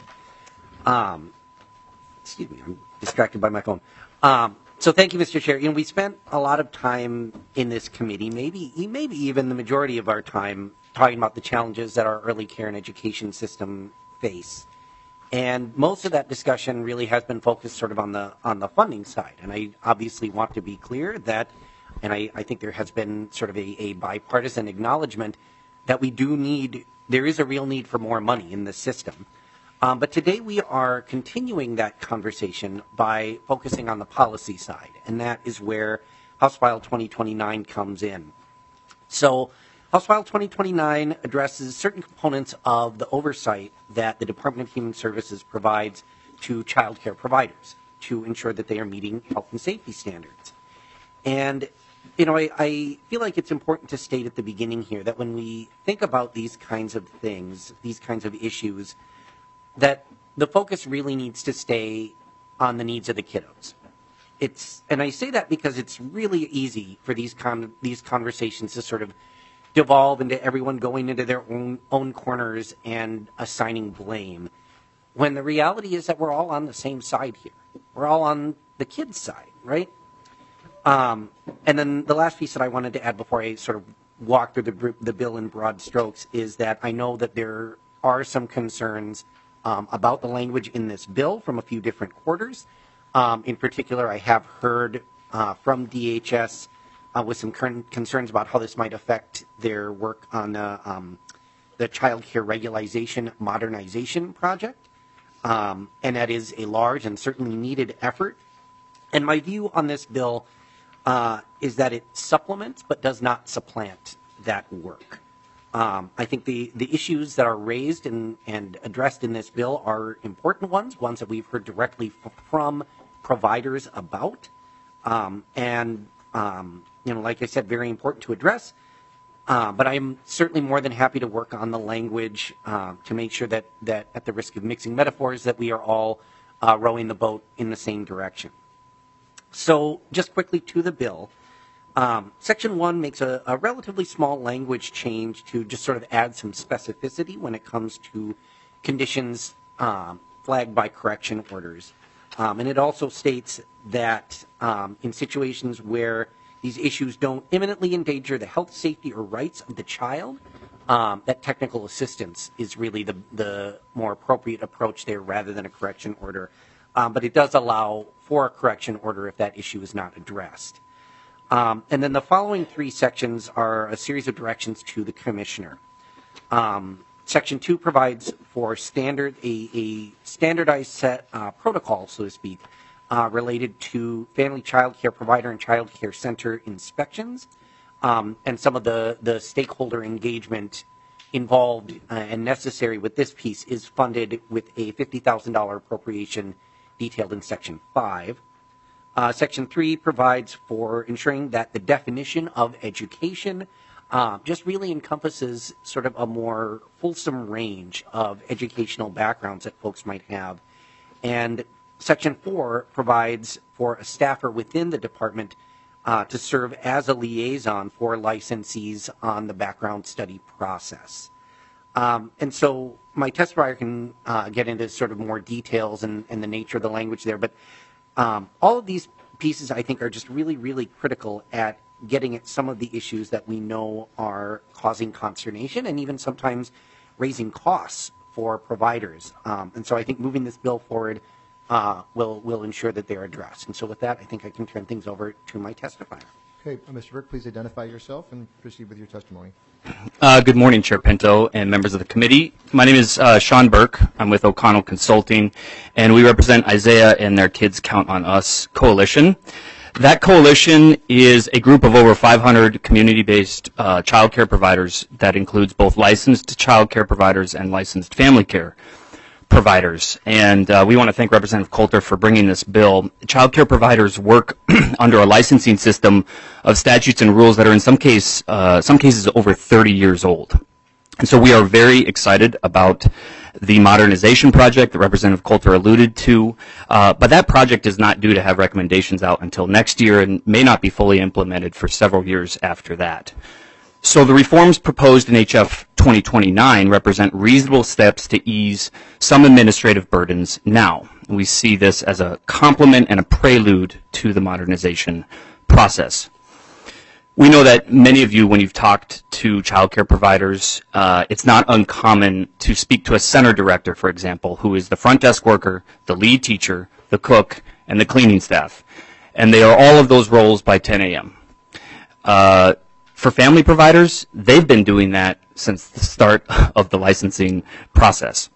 M: Excuse me, I'm distracted by my phone. So thank you, Mr. Chair. We spent a lot of time in this committee, maybe even the majority of our time, talking about the challenges that our early care and education system face. And most of that discussion really has been focused sort of on the funding side. And I obviously want to be clear that, and I think there has been sort of a bipartisan acknowledgement that there is a real need for more money in the system. But today we are continuing that conversation by focusing on the policy side, and that is where House File 2029 comes in. So House File 2029 addresses certain components of the oversight that the Department of Human Services provides to child care providers to ensure that they are meeting health and safety standards. And I feel like it's important to state at the beginning here that when we think about these kinds of things, these kinds of issues, that the focus really needs to stay on the needs of the kiddos. And I say that because it's really easy for these conversations to sort of devolve into everyone going into their own corners and assigning blame, when the reality is that we're all on the same side here. We're all on the kids' side, right? And then the last piece that I wanted to add before I sort of walk through the bill in broad strokes is that I know that there are some concerns about the language in this bill from a few different quarters. In particular, I have heard from DHS with some current concerns about how this might affect their work on the child care regularization modernization project. And that is a large and certainly needed effort. And my view on this bill is that it supplements but does not supplant that work. I think the issues that are raised and addressed in this bill are important ones that we've heard directly from providers about. Like I said, very important to address. But I'm certainly more than happy to work on the language to make sure that at the risk of mixing metaphors, that we are all rowing the boat in the same direction. So just quickly to the bill. Section 1 makes a relatively small language change to just sort of add some specificity when it comes to conditions flagged by correction orders. And it also states that in situations where these issues don't imminently endanger the health, safety, or rights of the child, that technical assistance is really the more appropriate approach there rather than a correction order. But it does allow for a correction order if that issue is not addressed. And then the following three sections are a series of directions to the commissioner. Section 2 provides for a standardized set protocol, so to speak, related to family child care provider and child care center inspections, and some of the stakeholder engagement involved and necessary with this piece is funded with a $50,000 appropriation detailed in Section 5. Section 3 provides for ensuring that the definition of education just really encompasses sort of a more fulsome range of educational backgrounds that folks might have. And Section 4 provides for a staffer within the department to serve as a liaison for licensees on the background study process. And so my testifier can get into sort of more details and the nature of the language there, but all of these pieces, I think, are just really, really critical at getting at some of the issues that we know are causing consternation and even sometimes raising costs for providers. And so I think moving this bill forward will ensure that they're addressed. And so with that, I think I can turn things over to my testifier.
A: Okay, Mr. Burke, please identify yourself and proceed with your testimony.
N: Good morning, Chair Pinto and members of the committee. My name is Sean Burke. I'm with O'Connell Consulting, and we represent Isaiah and their Kids Count on Us coalition. That coalition is a group of over 500 community-based child care providers that includes both licensed child care providers and licensed family care providers. And we want to thank Representative Coulter for bringing this bill. Child care providers work under a licensing system of statutes and rules that are in some cases over 30 years old. And so we are very excited about the modernization project that Representative Coulter alluded to, but that project is not due to have recommendations out until next year and may not be fully implemented for several years after that. So the reforms proposed in HF 2029 represent reasonable steps to ease some administrative burdens now. We see this as a complement and a prelude to the modernization process. We know that many of you, when you've talked to child care providers, it's not uncommon to speak to a center director, for example, who is the front desk worker, the lead teacher, the cook, and the cleaning staff. And they are all of those roles by 10 a.m. For family providers, they've been doing that since the start of the licensing process.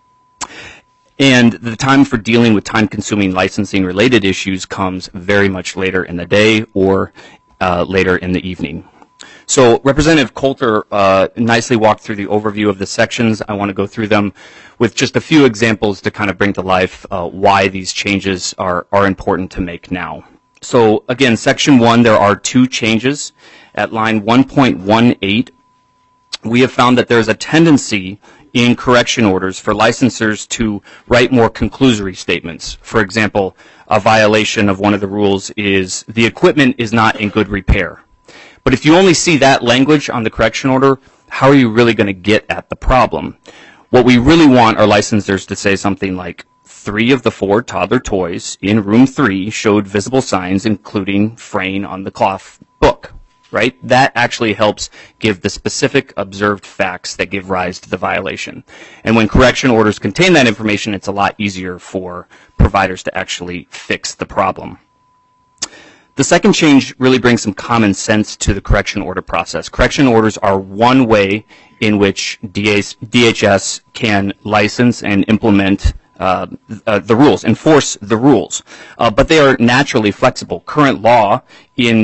N: And the time for dealing with time-consuming licensing-related issues comes very much later in the day or later in the evening. So Representative Coulter nicely walked through the overview of the sections. I want to go through them with just a few examples to kind of bring to life why these changes are important to make now. So again, Section 1, there are two changes. At line 1.18, we have found that there's a tendency in correction orders for licensors to write more conclusory statements. For example, a violation of one of the rules is the equipment is not in good repair. But if you only see that language on the correction order, how are you really going to get at the problem? What we really want are licensors to say something like, 3 of the 4 toddler toys in room 3 showed visible signs, including fraying on the cloth book. Right? That actually helps give the specific observed facts that give rise to the violation. And when correction orders contain that information, it's a lot easier for providers to actually fix the problem. The second change really brings some common sense to the correction order process. Correction orders are one way in which DHS can license and implement the rules, enforce the rules, but they are naturally flexible. Current law in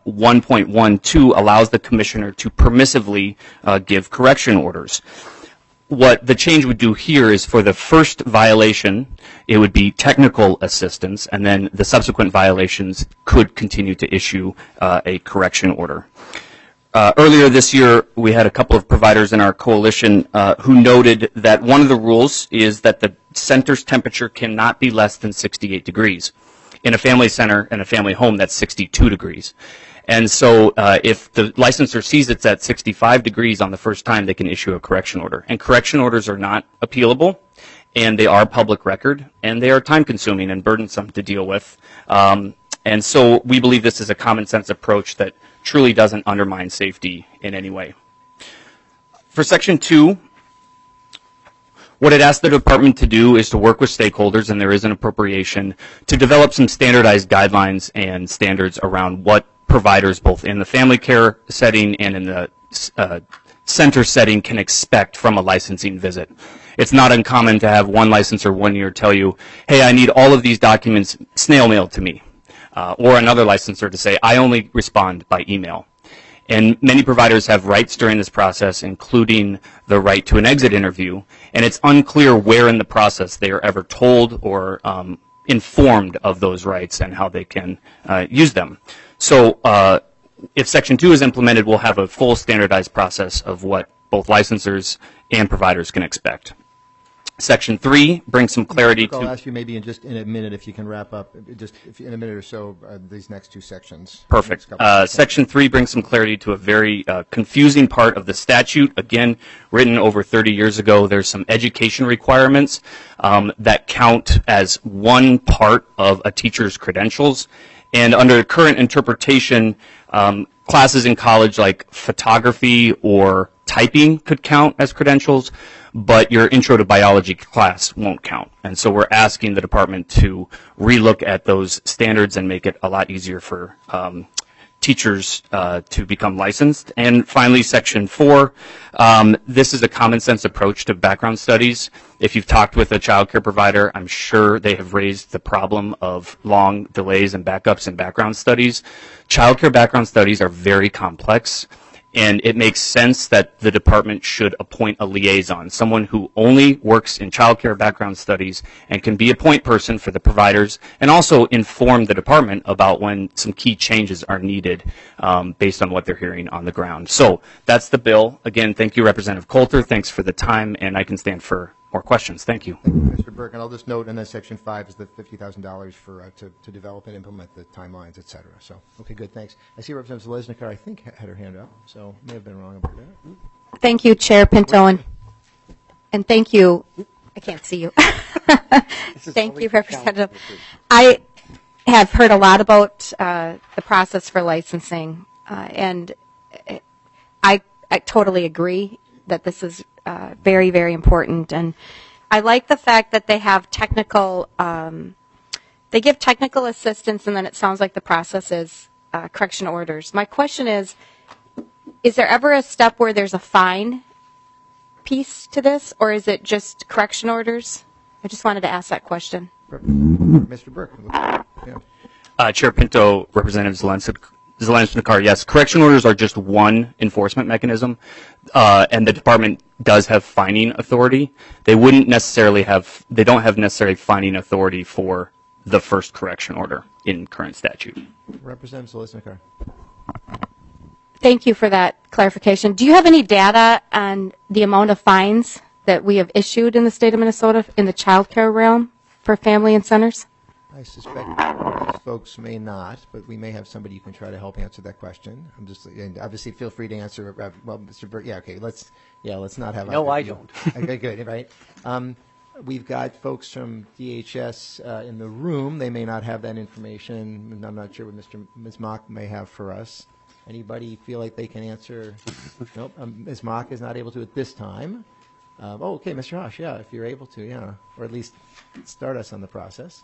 N: 1.12 allows the commissioner to permissively give correction orders. What the change would do here is for the first violation, it would be technical assistance, and then the subsequent violations could continue to issue a correction order. Earlier this year, we had a couple of providers in our coalition who noted that one of the rules is that the center's temperature cannot be less than 68 degrees. In a family center and a family home, that's 62 degrees. And so if the licensor sees it's at 65 degrees on the first time, they can issue a correction order. And correction orders are not appealable, and they are public record, and they are time-consuming and burdensome to deal with. And so we believe this is a common-sense approach that truly doesn't undermine safety in any way. For Section 2, what it asks the department to do is to work with stakeholders, and there is an appropriation, to develop some standardized guidelines and standards around what providers, both in the family care setting and in the center setting, can expect from a licensing visit. It's not uncommon to have one licensor one year tell you, hey, I need all of these documents snail mailed to me. Or another licensor to say, I only respond by email. And many providers have rights during this process, including the right to an exit interview, and it's unclear where in the process they are ever told or informed of those rights and how they can use them. So if Section 2 is implemented, we'll have a full standardized process of what both licensors and providers can expect. Section 3 brings some clarity to...
A: I'll ask you maybe in a minute if you can wrap up, just in a minute or so, these next two sections.
N: Perfect. Section 3 brings some clarity to a very confusing part of the statute. Again, written over 30 years ago, there's some education requirements that count as one part of a teacher's credentials. And under current interpretation, classes in college like photography or typing could count as credentials, but your intro to biology class won't count. And so we're asking the department to relook at those standards and make it a lot easier for teachers to become licensed. And finally, Section 4, this is a common sense approach to background studies. If you've talked with a child care provider, I'm sure they have raised the problem of long delays and backups in background studies. Child care background studies are very complex, and it makes sense that the department should appoint a liaison, someone who only works in child care background studies and can be a point person for the providers and also inform the department about when some key changes are needed based on what they're hearing on the ground. So that's the bill. Again, thank you, Representative Coulter. Thanks for the time, and I can stand for more questions. Thank you.
A: Thank you, Mr. Burke. And I'll just note in that Section 5 is the $50,000 for to develop and implement the timelines, et cetera. So, okay, good, thanks. I see Representative Zalesnikar, I think, had her hand up, so may have been wrong about that.
H: Thank you, Chair Pinto, and thank you. I can't see you. Thank you, Representative. I have heard a lot about the process for licensing, and I totally agree that this is very, very important. And I like the fact that they have technical, they give technical assistance, and then it sounds like the process is correction orders. My question is there ever a step where there's a fine piece to this, or is it just correction orders? I just wanted to ask that question.
A: Mr. Burke. Yeah.
N: Chair Pinto, Representative Zalesnikar, yes, correction orders are just one enforcement mechanism, and the department does have fining authority. They wouldn't necessarily have, they don't have necessarily fining authority for the first correction order in current statute.
A: Representative Zalesnikar.
H: Thank you for that clarification. Do you have any data on the amount of fines that we have issued in the state of Minnesota in the child care realm for family and centers?
A: I suspect most folks may not, but we may have somebody who can try to help answer that question. I'm just, and obviously, feel free to answer. Well, Mr. Burke, yeah, okay, let's not have.
M: No, I don't.
A: Okay, good, right. We've got folks from DHS in the room. They may not have that information, and I'm not sure what Ms. Mock may have for us. Anybody feel like they can answer? Nope. Ms. Mock is not able to at this time. Okay, Mr. Hosh, yeah, if you're able to, yeah, or at least start us on the process.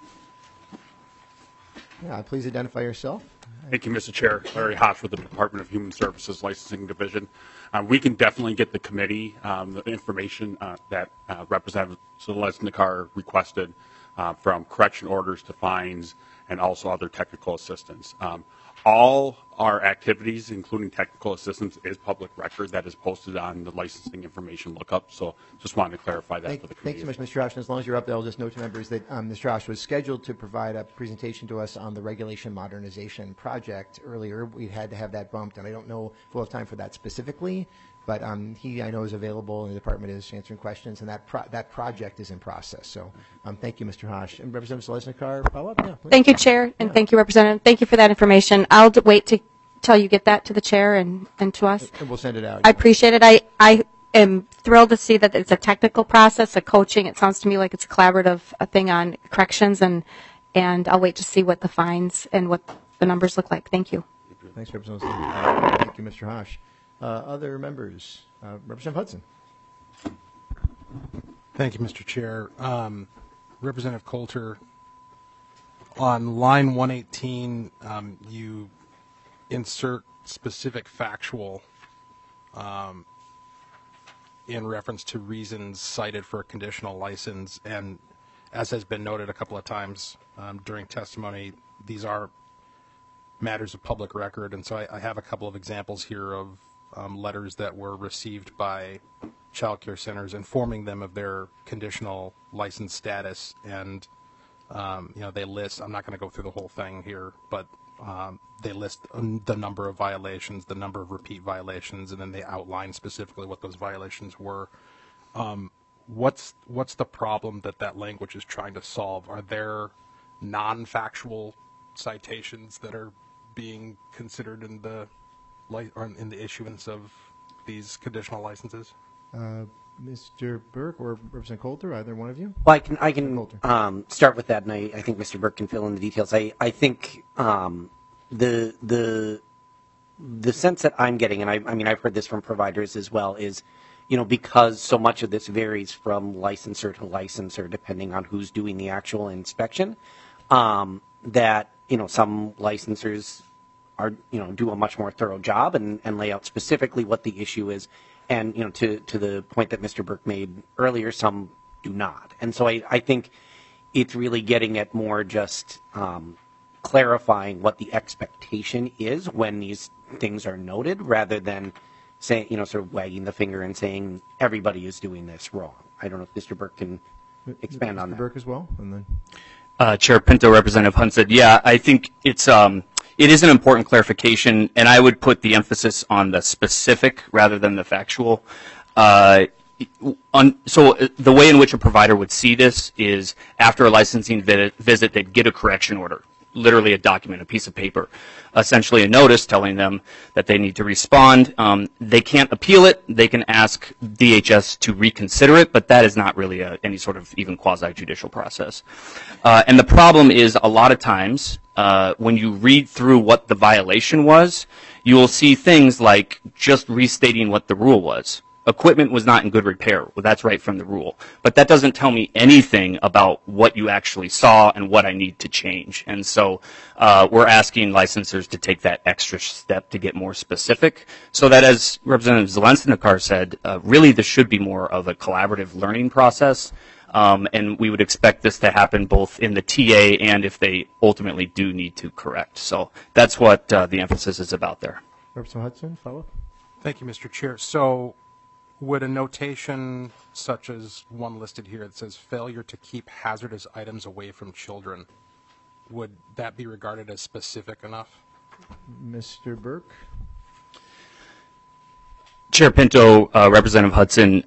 A: Yeah, please identify yourself.
O: Thank you, Mr. Chair. Larry Hosh with the Department of Human Services Licensing Division. We can definitely get the committee the information that Representative Zalesnikar requested from correction orders to fines and also other technical assistance. All our activities, including technical assistance, is public record that is posted on the licensing information lookup. So just wanted to clarify that for the committee.
A: Thanks so much, Mr. Hosh. And as long as you're up there, I'll just note to members that Mr. Hosh was scheduled to provide a presentation to us on the regulation modernization project earlier. We had to have that bumped, and I don't know if we'll have time for that specifically, but he, I know, is available, and the department is answering questions, and that project is in process. So thank you, Mr. Hosh. And Representative Zalesnikar, follow up? Yeah,
H: thank you, Chair, and thank you, Representative. Thank you for that information. I'll wait till you get that to the Chair and to us.
A: And we'll send it out.
H: I appreciate it. I am thrilled to see that it's a technical process, a coaching. It sounds to me like it's a collaborative thing on corrections, and I'll wait to see what the fines and what the numbers look like. Thank you.
A: Thanks, Representative. Thank you, Mr. Hosh. Other members, Representative Hudson.
G: Thank you, Mr. Chair. Representative Coulter, on line 118, you insert specific factual in reference to reasons cited for a conditional license, and as has been noted a couple of times during testimony, these are matters of public record, and so I have a couple of examples here of letters that were received by child care centers informing them of their conditional license status, and they list, I'm not going to go through the whole thing here, but they list the number of violations, the number of repeat violations, and then they outline specifically what those violations were. What's the problem that language is trying to solve? Are there non-factual citations that are being considered in the issuance of these conditional licenses?
A: Mr. Burke or Representative Coulter, either one of you?
M: Well, I can start with that, and I think Mr. Burke can fill in the details. I think the sense that I'm getting, and I mean I've heard this from providers as well, is because so much of this varies from licensor to licensor depending on who's doing the actual inspection, that some licensors do a much more thorough job and lay out specifically what the issue is. And, to the point that Mr. Burke made earlier, some do not. And so I think it's really getting at more just clarifying what the expectation is when these things are noted, rather than saying, sort of wagging the finger and saying everybody is doing this wrong. I don't know if Mr. Burke can expand on that.
A: Mr. Burke as well, and then
N: Chair Pinto, Representative Hudson. Yeah, I think it is an important clarification, and I would put the emphasis on the specific rather than the factual. So the way in which a provider would see this is after a licensing visit, they'd get a correction order, literally a document, a piece of paper, essentially a notice telling them that they need to respond. They can't appeal it. They can ask DHS to reconsider it, but that is not really any sort of even quasi-judicial process. And the problem is a lot of times when you read through what the violation was, you will see things like just restating what the rule was. Equipment was not in good repair. Well, that's right from the rule. But that doesn't tell me anything about what you actually saw and what I need to change. And so we're asking licensors to take that extra step to get more specific so that, as Representative Zelenskinar said, really this should be more of a collaborative learning process. And we would expect this to happen both in the TA and if they ultimately do need to correct. So that's what the emphasis is about there.
A: Representative Hudson, follow-up.
G: Thank you, Mr. Chair. So would a notation such as one listed here that says failure to keep hazardous items away from children, would that be regarded as specific enough?
A: Mr. Burke?
N: Chair Pinto, Representative Hudson,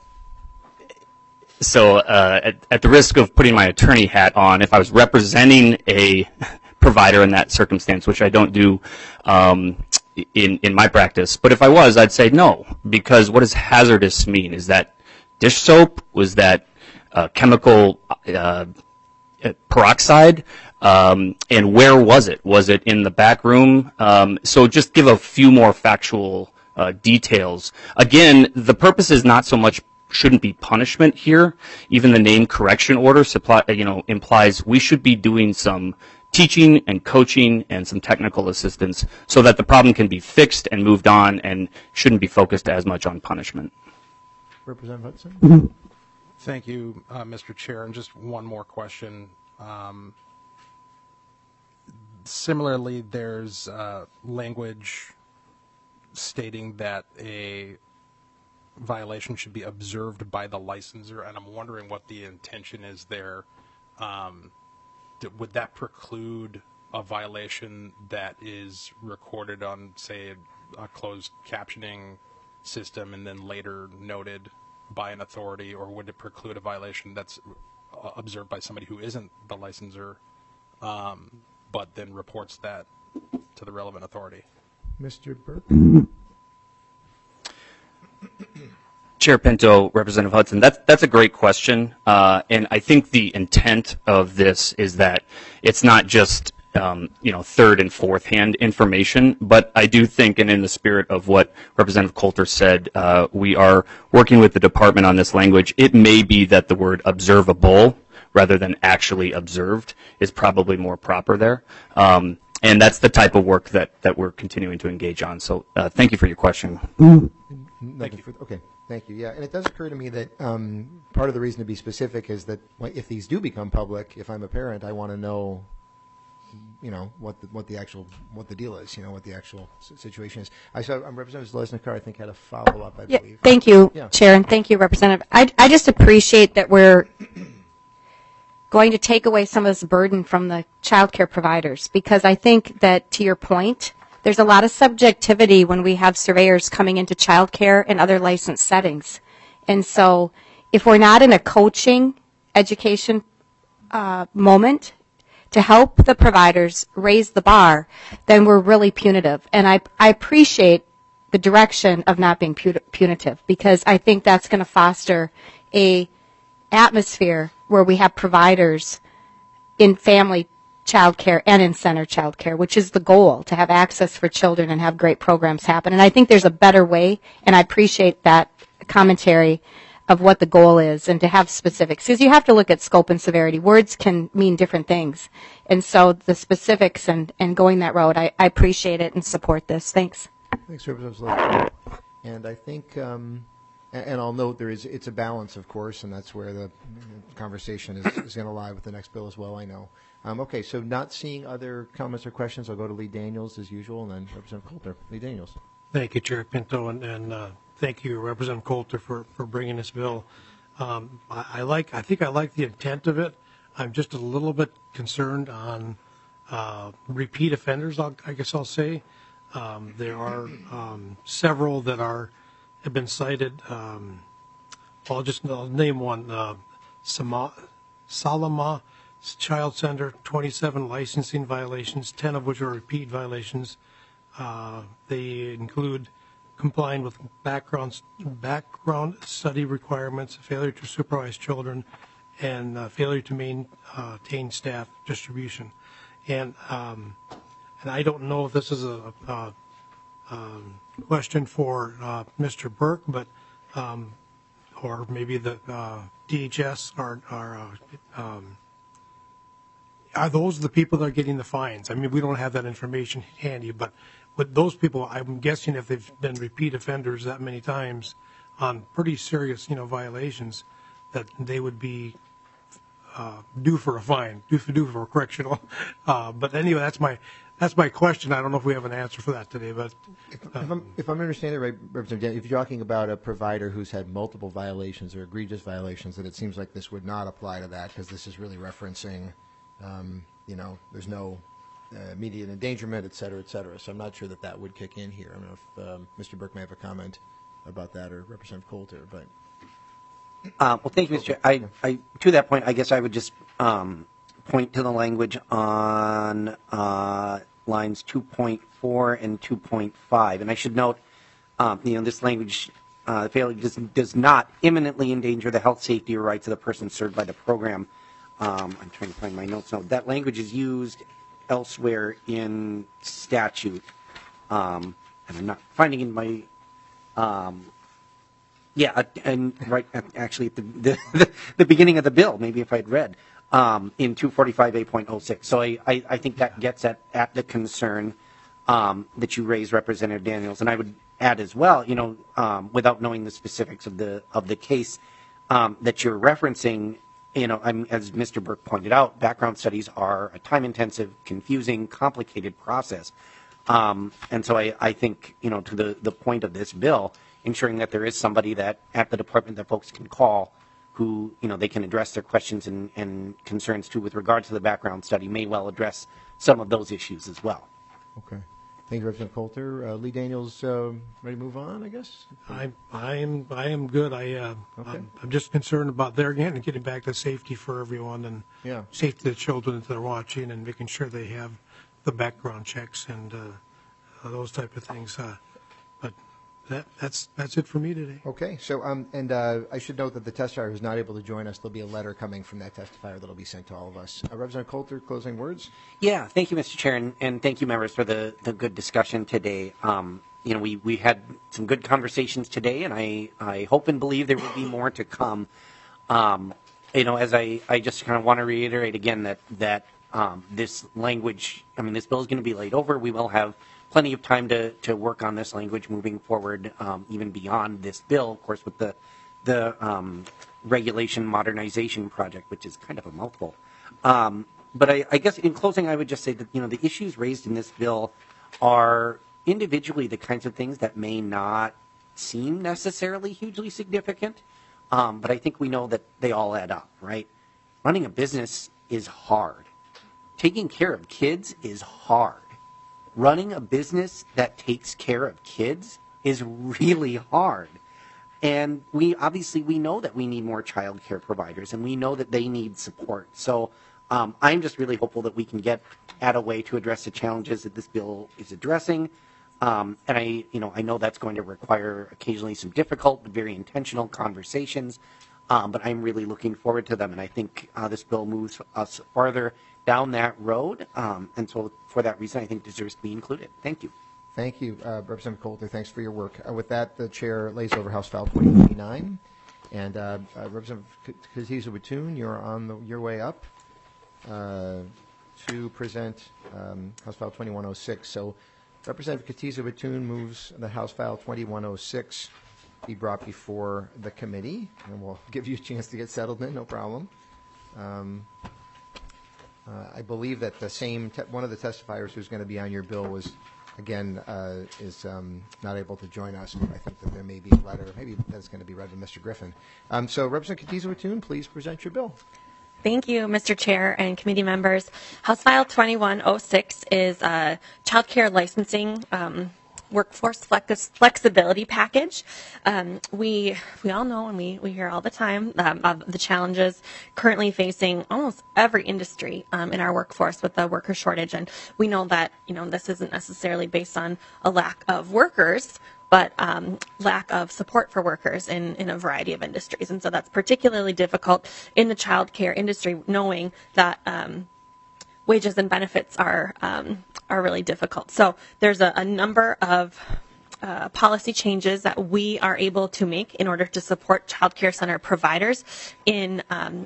N: so at the risk of putting my attorney hat on, if I was representing a provider in that circumstance, which I don't do in my practice, but if I was, I'd say no, because what does hazardous mean? Is that dish soap? Was that chemical peroxide? And where was it? Was it in the back room? So just give a few more factual details. Again, the purpose is not so much shouldn't be punishment here. Even the name correction order implies we should be doing some teaching and coaching and some technical assistance so that the problem can be fixed and moved on and shouldn't be focused as much on punishment.
A: Representative Hudson?
G: Thank you, Mr. Chair. And just one more question. Similarly, there's language stating that a violation should be observed by the licensor, and I'm wondering what the intention is there. Would that preclude a violation that is recorded on, say, a closed captioning system and then later noted by an authority, or would it preclude a violation that's observed by somebody who isn't the licensor, but then reports that to the relevant authority?
A: Mr. Burke?
N: Chair Pinto, Representative Hudson, that's a great question, and I think the intent of this is that it's not just third and fourth hand information, but I do think, and in the spirit of what Representative Coulter said, we are working with the department on this language. It may be that the word observable rather than actually observed is probably more proper there. And that's the type of work that we're continuing to engage on. So thank you for your question.
A: Thank you. Okay, thank you. Yeah, and it does occur to me that part of the reason to be specific is that if these do become public, if I'm a parent, I want to know, what the deal is, what the actual situation is. I saw Representative Zalesnikar, I think, had a follow-up, I believe.
H: Thank you, Chair, and thank you, Representative. I just appreciate that we're going to take away some of this burden from the child care providers, because I think that, to your point, there's a lot of subjectivity when we have surveyors coming into child care and other licensed settings. And so if we're not in a coaching, education moment to help the providers raise the bar, then we're really punitive. And I appreciate the direction of not being punitive, because I think that's going to foster a atmosphere where we have providers in family child care and in center child care, which is the goal, to have access for children and have great programs happen. And I think there's a better way, and I appreciate that commentary. of what the goal is and to have specifics. Because you have to look at scope and severity. Words can mean different things. And so the specifics and going that road, I appreciate it and support this. Thanks.
A: Thanks, Representative Zalewski. And I think, and I'll note it's a balance, of course, and that's where the conversation is going to lie with the next bill as well, I know. Okay, so not seeing other comments or questions, I'll go to Lee Daniels as usual, and then Representative Coulter. Lee Daniels.
L: Thank you, Chair Pinto, and thank you, Representative Coulter, for bringing this bill. I think I like the intent of it. I'm just a little bit concerned on repeat offenders, I guess I'll say. There are several that have been cited. I'll name one. Salama Child Center, 27 licensing violations, 10 of which are repeat violations. They include complying with background study requirements, failure to supervise children, and failure to maintain staff distribution. And I don't know if this is a question for Mr. Burke, but or maybe the DHS are those the people that are getting the fines? I mean, we don't have that information handy, but with those people, I'm guessing if they've been repeat offenders that many times on pretty serious, violations, that they would be due for a fine, due for a correctional. But anyway, that's my question. I don't know if we have an answer for that today, but
A: if I'm understanding it right, Representative, if you're talking about a provider who's had multiple violations or egregious violations, then it seems like this would not apply to that because this is really referencing, there's no immediate endangerment, et cetera, et cetera. So I'm not sure that would kick in here. I don't know if Mr. Burke may have a comment about that or Representative Coulter, but.
M: Well, thank you, Mr. Chair. To that point, I guess I would just point to the language on lines 2.4 and 2.5. And I should note, this language, failure does not imminently endanger the health, safety, or rights of the person served by the program. I'm trying to find my notes now. That language is used elsewhere in statute. And I'm not finding in my... and right, actually, at the beginning of the bill, maybe if I'd read, in 245A.06. So I think that gets at the concern that you raised, Representative Daniels. And I would add as well, without knowing the specifics of the case that you're referencing, as Mr. Burke pointed out, background studies are a time-intensive, confusing, complicated process. And so I think, to the point of this bill, ensuring that there is somebody that at the department that folks can call who, they can address their questions and concerns to with regard to the background study may well address some of those issues as well.
A: Okay. Thank you, Representative Coulter. Lee Daniels, ready to move on, I guess?
L: I am good. I'm just concerned about getting back to safety for everyone and safety of the children that they're watching and making sure they have the background checks and those type of things. But that's it for me today.
A: Okay. So I should note that the testifier who's not able to join us, there'll be a letter coming from that testifier that'll be sent to all of us. Representative Coulter, closing words.
M: Yeah. Thank you, Mr. Chair, and thank you, members, for the good discussion today. We had some good conversations today, and I hope and believe there will be more to come. As I just kind of want to reiterate again that this language, this bill is going to be laid over. We will have plenty of time to work on this language moving forward, even beyond this bill, of course, with the regulation modernization project, which is kind of a mouthful. But I guess in closing, I would just say that, the issues raised in this bill are individually the kinds of things that may not seem necessarily hugely significant, but I think we know that they all add up, right? Running a business is hard. Taking care of kids is hard. Running a business that takes care of kids is really hard. And we know that we need more child care providers, and we know that they need support. So I'm just really hopeful that we can get at a way to address the challenges that this bill is addressing. And I know that's going to require occasionally some difficult but very intentional conversations. But I'm really looking forward to them, and I think this bill moves us farther down that road. And so for that reason, I think it deserves to be included. Thank you.
A: Thank you, Representative Coulter. Thanks for your work. With that, the chair lays over House File 2029. And Representative Katiza Wattoon, you're on your way up to present House File 2106. So Representative Katiza Wattoon moves the House File 2106 be brought before the committee, and we'll give you a chance to get settled in, no problem. I believe that the same one of the testifiers who's going to be on your bill was, again, is not able to join us. But I think that there may be a letter. Maybe that's going to be read to Mr. Griffin. So, Representative Katiza Wattoon, please present your bill.
B: Thank you, Mr. Chair and committee members. House File 2106 is a child care licensing workforce flexibility package. We all know, and we hear all the time of the challenges currently facing almost every industry in our workforce with the worker shortage. And we know that this isn't necessarily based on a lack of workers, but lack of support for workers in a variety of industries. And so that's particularly difficult in the child care industry, knowing that wages and benefits are really difficult. So there's a number of policy changes that we are able to make in order to support child care center providers in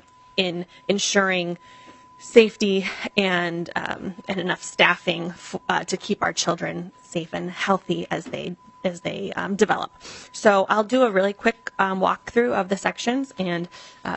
B: ensuring safety and enough staffing to keep our children safe and healthy as they develop. So I'll do a really quick walkthrough of the sections, and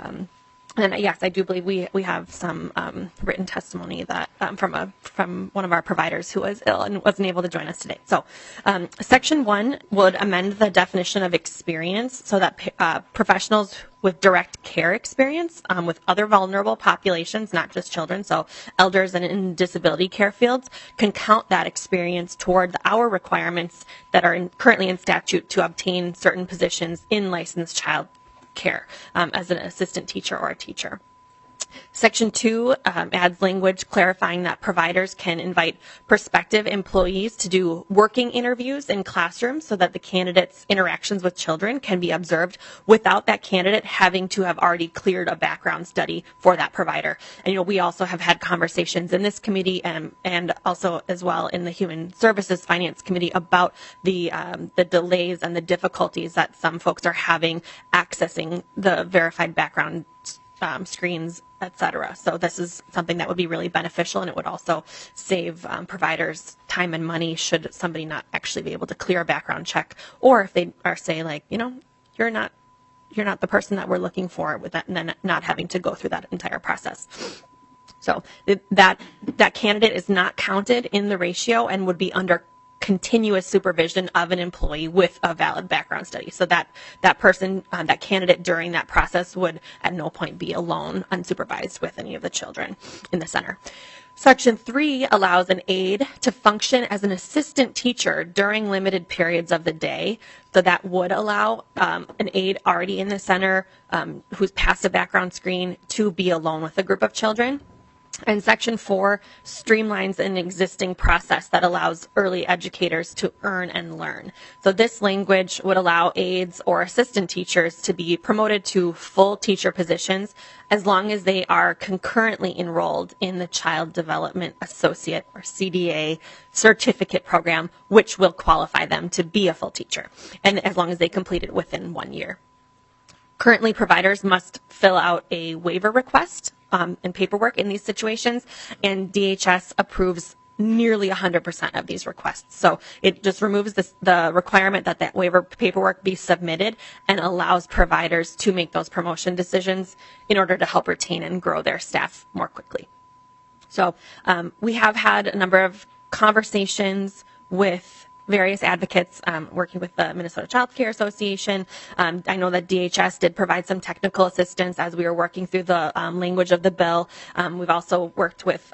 B: yes, I do believe we have some written testimony that from one of our providers who was ill and wasn't able to join us today. So, Section 1 would amend the definition of experience so that professionals with direct care experience with other vulnerable populations, not just children, so elders and in disability care fields, can count that experience toward our requirements that are currently in statute to obtain certain positions in licensed child care as an assistant teacher or a teacher. Section 2 adds language clarifying that providers can invite prospective employees to do working interviews in classrooms so that the candidate's interactions with children can be observed without that candidate having to have already cleared a background study for that provider. And we also have had conversations in this committee and also as well in the Human Services Finance Committee about the delays and the difficulties that some folks are having accessing the verified background screens, etc. So this is something that would be really beneficial, and it would also save providers time and money should somebody not actually be able to clear a background check, or if they are say like, you're not the person that we're looking for, with that, and then not having to go through that entire process. So that candidate is not counted in the ratio and would be under continuous supervision of an employee with a valid background study. So that person, that candidate during that process would at no point be alone, unsupervised with any of the children in the center. Section 3 allows an aide to function as an assistant teacher during limited periods of the day. So that would allow an aide already in the center who's passed a background screen to be alone with a group of children. And Section 4 streamlines an existing process that allows early educators to earn and learn. So this language would allow aides or assistant teachers to be promoted to full teacher positions as long as they are concurrently enrolled in the Child Development Associate or CDA certificate program, which will qualify them to be a full teacher, and as long as they complete it within 1 year. Currently, providers must fill out a waiver request and paperwork in these situations, and DHS approves nearly 100% of these requests. So it just removes the requirement that waiver paperwork be submitted and allows providers to make those promotion decisions in order to help retain and grow their staff more quickly. So we have had a number of conversations with various advocates working with the Minnesota Child Care Association. I know that DHS did provide some technical assistance as we were working through the language of the bill. We've also worked with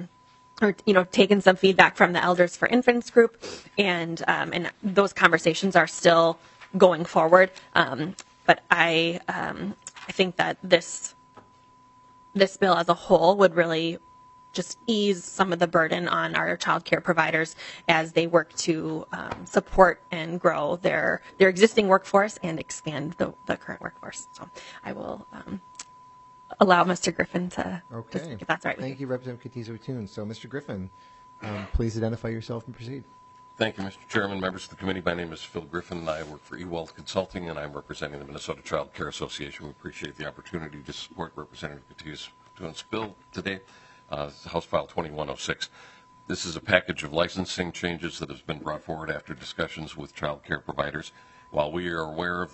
B: taken some feedback from the Elders for Infants group, and those conversations are still going forward. But I think that this bill as a whole would really just ease some of the burden on our child care providers as they work to support and grow their existing workforce and expand the current workforce. So I will allow Mr. Griffin to, if that's right with you.
A: Thank you, Representative Katiza Wattoon. So, Mr. Griffin, please identify yourself and proceed.
P: Thank you, Mr. Chairman, members of the committee. My name is Phil Griffin, and I work for eWealth Consulting, and I'm representing the Minnesota Child Care Association. We appreciate the opportunity to support Representative Katius' bill today, House File 2106. This is a package of licensing changes that has been brought forward after discussions with child care providers. While we are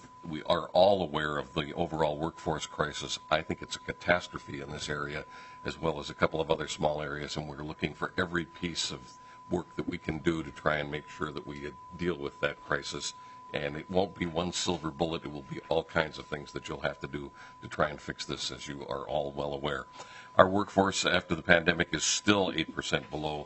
P: all aware of the overall workforce crisis, I think it's a catastrophe in this area, as well as a couple of other small areas, and we're looking for every piece of work that we can do to try and make sure that we deal with that crisis. And it won't be one silver bullet. It will be all kinds of things that you'll have to do to try and fix this, as you are all well aware. Our workforce after the pandemic is still 8% below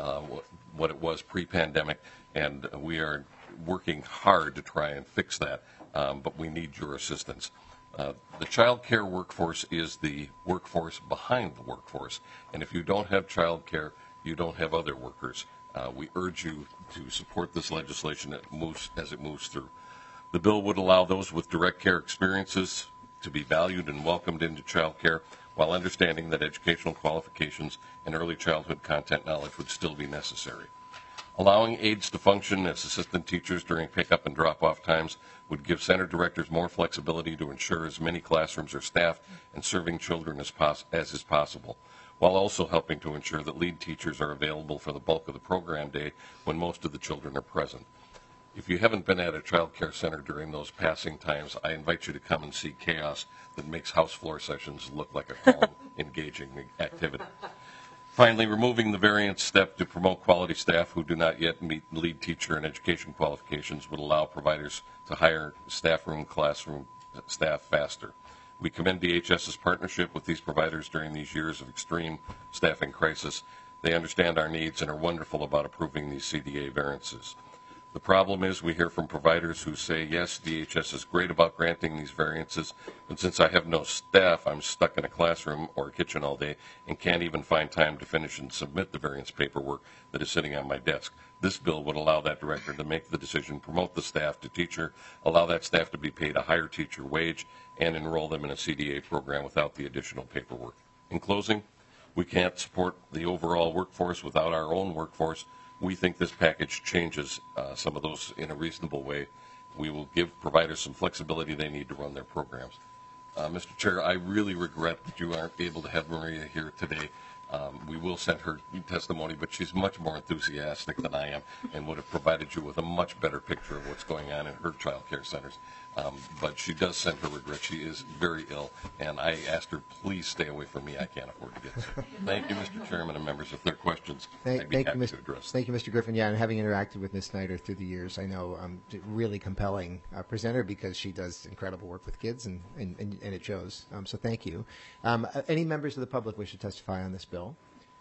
P: what it was pre-pandemic, and we are working hard to try and fix that, but we need your assistance. The child care workforce is the workforce behind the workforce, and if you don't have child care, you don't have other workers. We urge you to support this legislation as it moves through. The bill would allow those with direct care experiences to be valued and welcomed into child care, while understanding that educational qualifications and early childhood content knowledge would still be necessary. Allowing aides to function as assistant teachers during pickup and drop-off times would give center directors more flexibility to ensure as many classrooms are staffed and serving children as is possible, while also helping to ensure that lead teachers are available for the bulk of the program day when most of the children are present. If you haven't been at a child care center during those passing times, I invite you to come and see chaos that makes house floor sessions look like a calm, engaging activity. Finally, removing the variance step to promote quality staff who do not yet meet lead teacher and education qualifications would allow providers to hire staff room, classroom staff faster. We commend DHS's partnership with these providers during these years of extreme staffing crisis. They understand our needs and are wonderful about approving these CDA variances. The problem is we hear from providers who say, yes, DHS is great about granting these variances, but since I have no staff, I'm stuck in a classroom or a kitchen all day and can't even find time to finish and submit the variance paperwork that is sitting on my desk. This bill would allow that director to make the decision, promote the staff to teacher, allow that staff to be paid a higher teacher wage, and enroll them in a CDA program without the additional paperwork. In closing, we can't support the overall workforce without our own workforce. We think this package changes some of those in a reasonable way. We will give providers some flexibility they need to run their programs. Mr. Chair, I really regret that you aren't able to have Maria here today. We will send her testimony, but she's much more enthusiastic than I am and would have provided you with a much better picture of what's going on in her child care centers. But she does send her regrets. She is very ill, and I asked her, please stay away from me. I can't afford to get sick. Thank you, Mr. Chairman and members. If there are questions, I'd be happy to address them.
A: Thank you, Mr. Griffin. Yeah, and having interacted with Ms. Snyder through the years, I know really compelling presenter because she does incredible work with kids, and it shows. So thank you. Any members of the public wish to testify on this bill?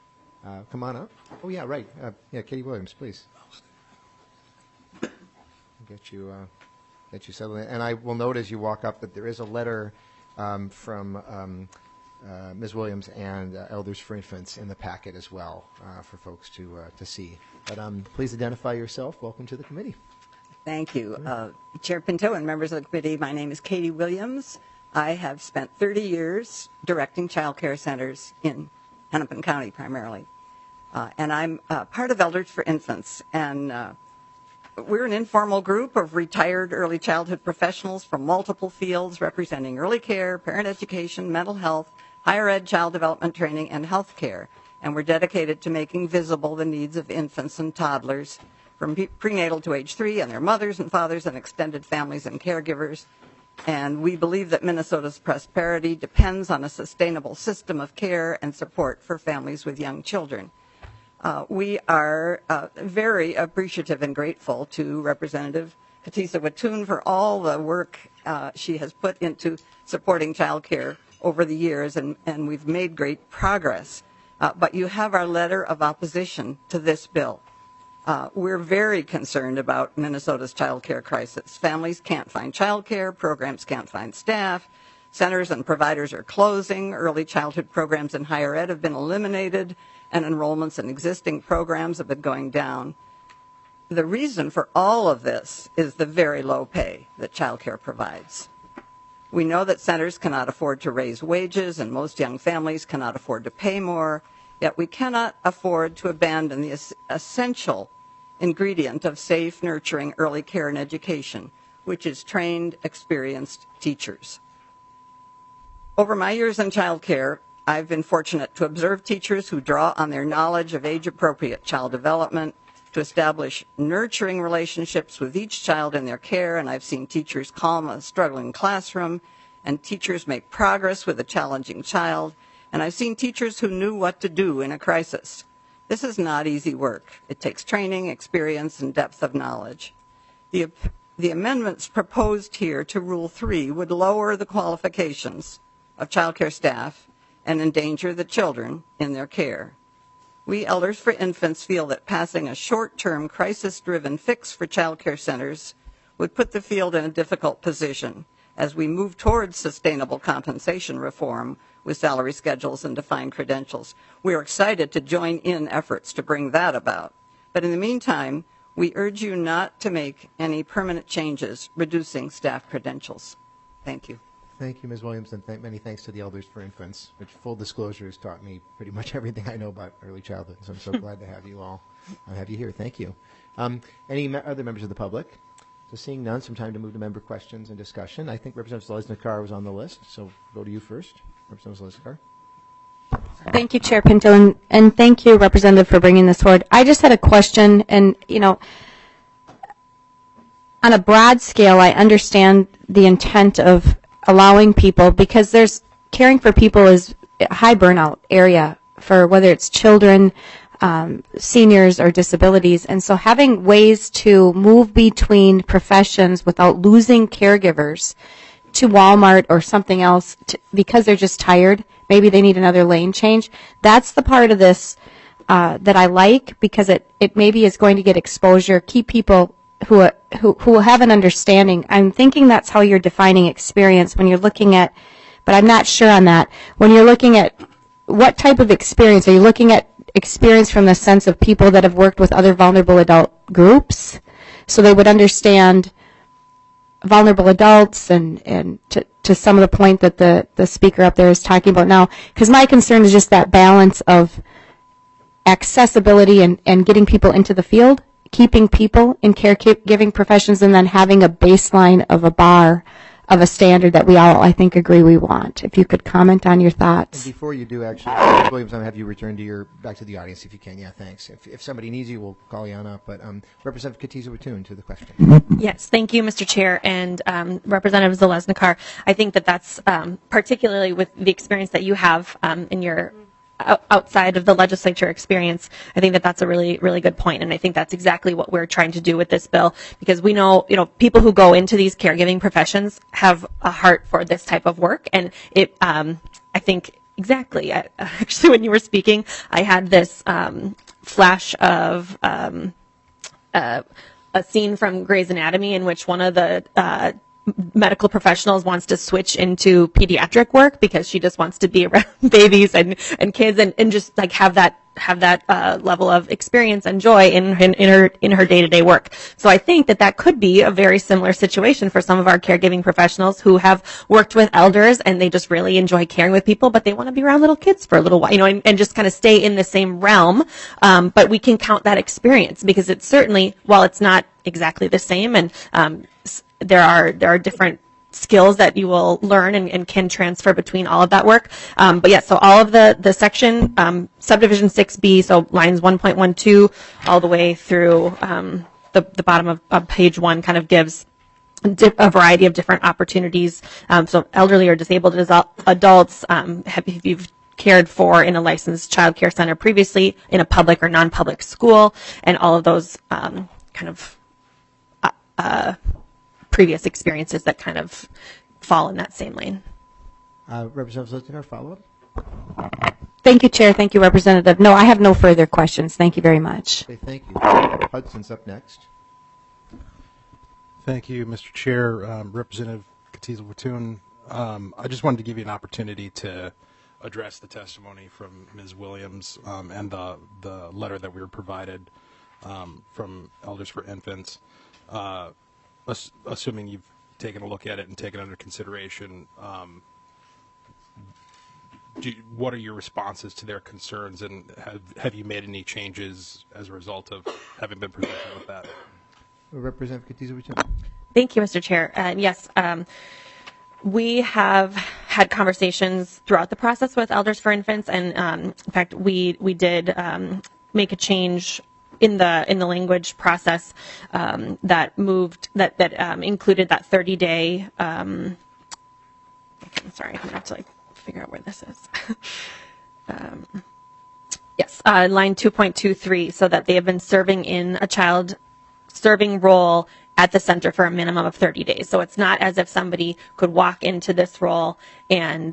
A: Come on up. Oh, yeah, right. Yeah, Katie Williams, please. Get you settled in. And I will note as you walk up that there is a letter from Ms. Williams and Elders for Infants in the packet as well for folks to see. But please identify yourself. Welcome to the committee.
Q: Thank you. Chair Pinto and members of the committee, my name is Katie Williams. I have spent 30 years directing child care centers in Hennepin County primarily. And I'm part of Elders for Infants. And we're an informal group of retired early childhood professionals from multiple fields representing early care, parent education, mental health, higher ed, child development training, and health care. And we're dedicated to making visible the needs of infants and toddlers from prenatal to age 3 and their mothers and fathers and extended families and caregivers. And we believe that Minnesota's prosperity depends on a sustainable system of care and support for families with young children. We are very appreciative and grateful to Representative Katisa Wattoon for all the work she has put into supporting child care over the years, and we've made great progress. But you have our letter of opposition to this bill. We're very concerned about Minnesota's child care crisis. Families can't find child care, programs can't find staff, centers and providers are closing, early childhood programs in higher ed have been eliminated, and enrollments in existing programs have been going down. The reason for all of this is the very low pay that child care provides. We know that centers cannot afford to raise wages, and most young families cannot afford to pay more, yet we cannot afford to abandon the essential ingredient of safe, nurturing early care and education, which is trained, experienced teachers. Over my years in child care, I've been fortunate to observe teachers who draw on their knowledge of age-appropriate child development to establish nurturing relationships with each child in their care, and I've seen teachers calm a struggling classroom, and teachers make progress with a challenging child, and I've seen teachers who knew what to do in a crisis. This is not easy work. It takes training, experience, and depth of knowledge. The amendments proposed here to Rule 3 would lower the qualifications of child care staff and endanger the children in their care. We Elders for Infants feel that passing a short-term, crisis-driven fix for child care centers would put the field in a difficult position as we move towards sustainable compensation reform with salary schedules and defined credentials. We are excited to join in efforts to bring that about. But in the meantime, we urge you not to make any permanent changes reducing staff credentials. Thank you.
A: Thank you, Ms. Williams, and many thanks to the Elders for Infants, which, full disclosure, has taught me pretty much everything I know about early childhood. So I'm so glad to have you all. I'll have you here. Thank you. Any other members of the public? So seeing none, some time to move to member questions and discussion. I think Representative Zalesnikar was on the list, so go to you first. Representative Zalesnikar.
H: Thank you, Chair Pinto, and thank you, Representative, for bringing this forward. I just had a question, and, on a broad scale, I understand the intent of allowing people, because caring for people is a high burnout area for whether it's children, seniors, or disabilities. And so having ways to move between professions without losing caregivers to Walmart or something else because they're just tired, maybe they need another lane change, that's the part of this that I like, because it maybe is going to get exposure, keep people who have an understanding. I'm thinking that's how you're defining experience when you're looking at, but I'm not sure on that. When you're looking at what type of experience, are you looking at experience from the sense of people that have worked with other vulnerable adult groups, so they would understand vulnerable adults and to some of the point that the speaker up there is talking about now? Because my concern is just that balance of accessibility and getting people into the field, keeping people in caregiving professions, and then having a baseline of a bar of a standard that we all, I think, agree we want. If you could comment on your thoughts.
A: And before you do, actually, Ms. Williams, I'm going to have you return to back to the audience if you can. Yeah, thanks. If somebody needs you, we'll call you on up. But Representative Katiza-Watun to the question.
B: Yes, thank you, Mr. Chair, and Representative Zalesnikar. I think that's particularly with the experience that you have in your outside of the legislature experience, I think that's a really, really good point, and I think that's exactly what we're trying to do with this bill, because we know, people who go into these caregiving professions have a heart for this type of work, and it, I think, exactly. Actually, when you were speaking, I had this flash of a scene from Grey's Anatomy in which one of the medical professionals wants to switch into pediatric work because she just wants to be around babies and kids and just like have that level of experience and joy in her day-to-day work. So I think that could be a very similar situation for some of our caregiving professionals who have worked with elders and they just really enjoy caring with people, but they want to be around little kids for a little while, and just kind of stay in the same realm. But we can count that experience because it's certainly, while it's not exactly the same, and there are different skills that you will learn and can transfer between all of that work. But yeah, so all of the section, subdivision 6B, so lines 1.12 all the way through the bottom of page 1 kind of gives a variety of different opportunities. So elderly or disabled adults, if you've cared for in a licensed child care center previously, in a public or non-public school, and all of those kind of previous experiences that kind of fall in that same lane.
A: Representative Zalesnikar, follow-up?
H: Thank you, Chair. Thank you, Representative. No, I have no further questions. Thank you very much.
A: Okay, thank you. Hudson's up next.
G: Thank you, Mr. Chair. Representative Katiza-Watun, I just wanted to give you an opportunity to address the testimony from Ms. Williams and the letter that we were provided from Elders for Infants. Assuming you've taken a look at it and taken under consideration, what are your responses to their concerns, and have you made any changes as a result of having been presented with that?
A: Representative Katiza.
B: Thank you, Mr. Chair. And yes, we have had conversations throughout the process with Elders for Infants, and in fact, we did make a change in the language process that included that 30-day. I'm sorry, I'm gonna have to figure out where this is. Yes, line 2.23, so that they have been serving in a child serving role at the center for a minimum of 30 days. So it's not as if somebody could walk into this role and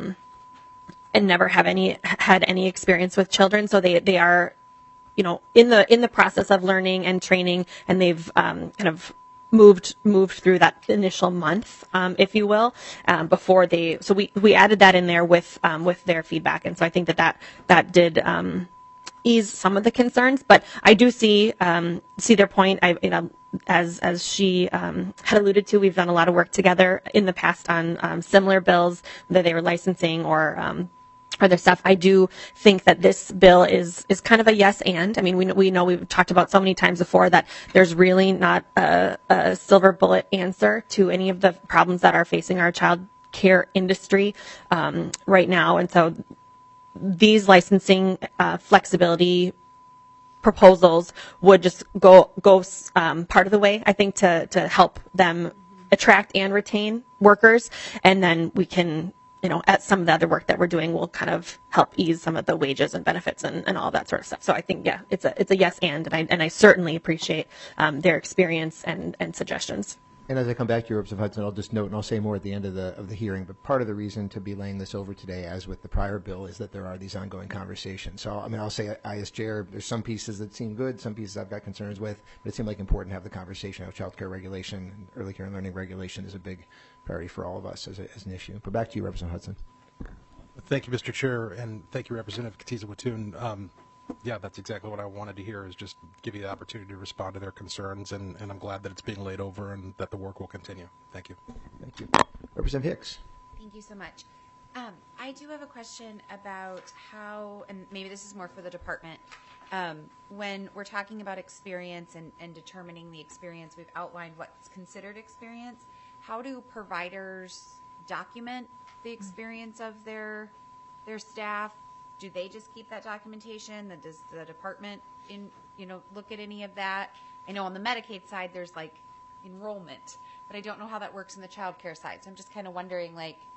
B: never have had any experience with children. So they are, in the process of learning and training, and they've kind of moved through that initial month, if you will, before they. So we added that in there with their feedback, and so I think that did ease some of the concerns. But I do see their point. As she had alluded to, we've done a lot of work together in the past on similar bills, whether they were licensing or other stuff. I do think that this bill is kind of a yes and. I mean, we know we've talked about so many times before that there's really not a silver bullet answer to any of the problems that are facing our child care industry right now. And so these licensing flexibility proposals would just go part of the way, I think, to help them attract and retain workers. And then we can, at some of the other work that we're doing will kind of help ease some of the wages and benefits and all that sort of stuff. So I think, yeah, it's a yes and I certainly appreciate their experience and suggestions.
A: And as I come back to your Representative Hudson, I'll just note, and I'll say more at the end of the hearing, but part of the reason to be laying this over today, as with the prior bill, is that there are these ongoing conversations. So, I'll say I as chair, there's some pieces that seem good, some pieces I've got concerns with, but it seemed like important to have the conversation of child care regulation, and early care and learning regulation is a big priority for all of us as an issue. But back to you, Representative Hudson.
G: Thank you, Mr. Chair, and thank you, Representative Katiza Watun. Yeah, that's exactly what I wanted to hear, is just give you the opportunity to respond to their concerns, and I'm glad that it's being laid over and that the work will continue. Thank you.
A: Thank you. Representative Hicks.
R: Thank you so much. I do have a question about how, and maybe this is more for the department, when we're talking about experience and determining the experience, we've outlined what's considered experience. How do providers document the experience of their staff? Do they just keep that documentation? Then does the department look at any of that? I know on the Medicaid side there's enrollment, but I don't know how that works in the child care side. So I'm just kind of wondering,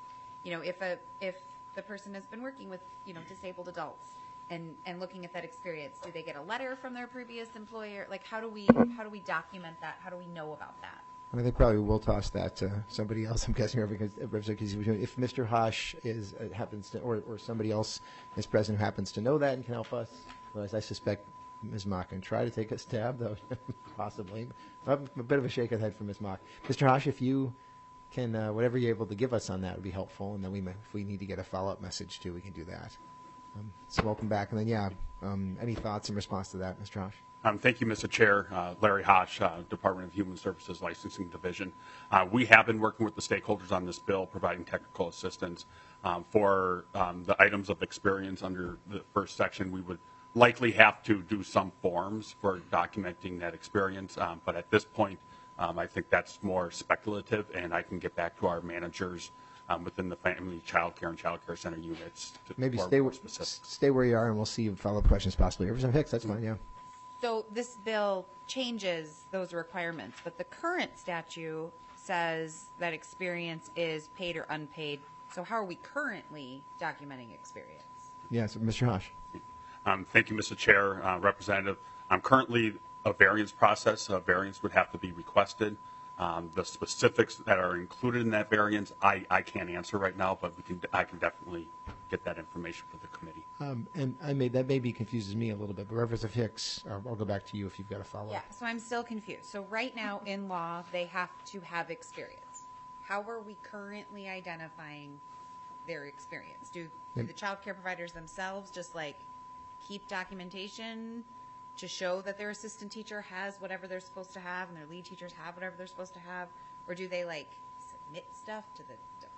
R: if the person has been working with disabled adults and looking at that experience, do they get a letter from their previous employer? How do we document that? How do we know about that?
A: They probably will toss that to somebody else, I'm guessing, because if Mr. Hosh happens to, or somebody else is present who happens to know that and can help us, otherwise I suspect Ms. Mock can try to take a stab, though, possibly. A bit of a shake of the head from Ms. Mock. Mr. Hosh, if you can, whatever you're able to give us on that would be helpful, and then if we need to get a follow-up message too, we can do that. So welcome back, and then any thoughts in response to that, Mr. Hosh?
O: Thank you, Mr. Chair. Larry Hosh, Department of Human Services Licensing Division. We have been working with the stakeholders on this bill, providing technical assistance. For the items of experience under the first section, we would likely have to do some forms for documenting that experience. But at this point, I think that's more speculative, and I can get back to our managers within the family child care and child care center units.
A: Maybe stay where you are, and we'll see follow-up questions possibly. Representative Hicks, that's fine, yeah.
R: So this bill changes those requirements, but the current statute says that experience is paid or unpaid. So how are we currently documenting experience?
A: Yes, Mr. Hosh.
O: Thank you, Mr. Chair. Representative, currently a variance process. A variance would have to be requested. The specifics that are included in that variance, I can't answer right now, but I can definitely get that information for the committee.
A: And that maybe confuses me a little bit, but Representative Hicks, I'll go back to you if you've got a follow-up.
R: Yeah, so I'm still confused. So right now in law, they have to have experience. How are we currently identifying their experience? Do the child care providers themselves just keep documentation to show that their assistant teacher has whatever they're supposed to have and their lead teachers have whatever they're supposed to have? Or do they submit stuff to the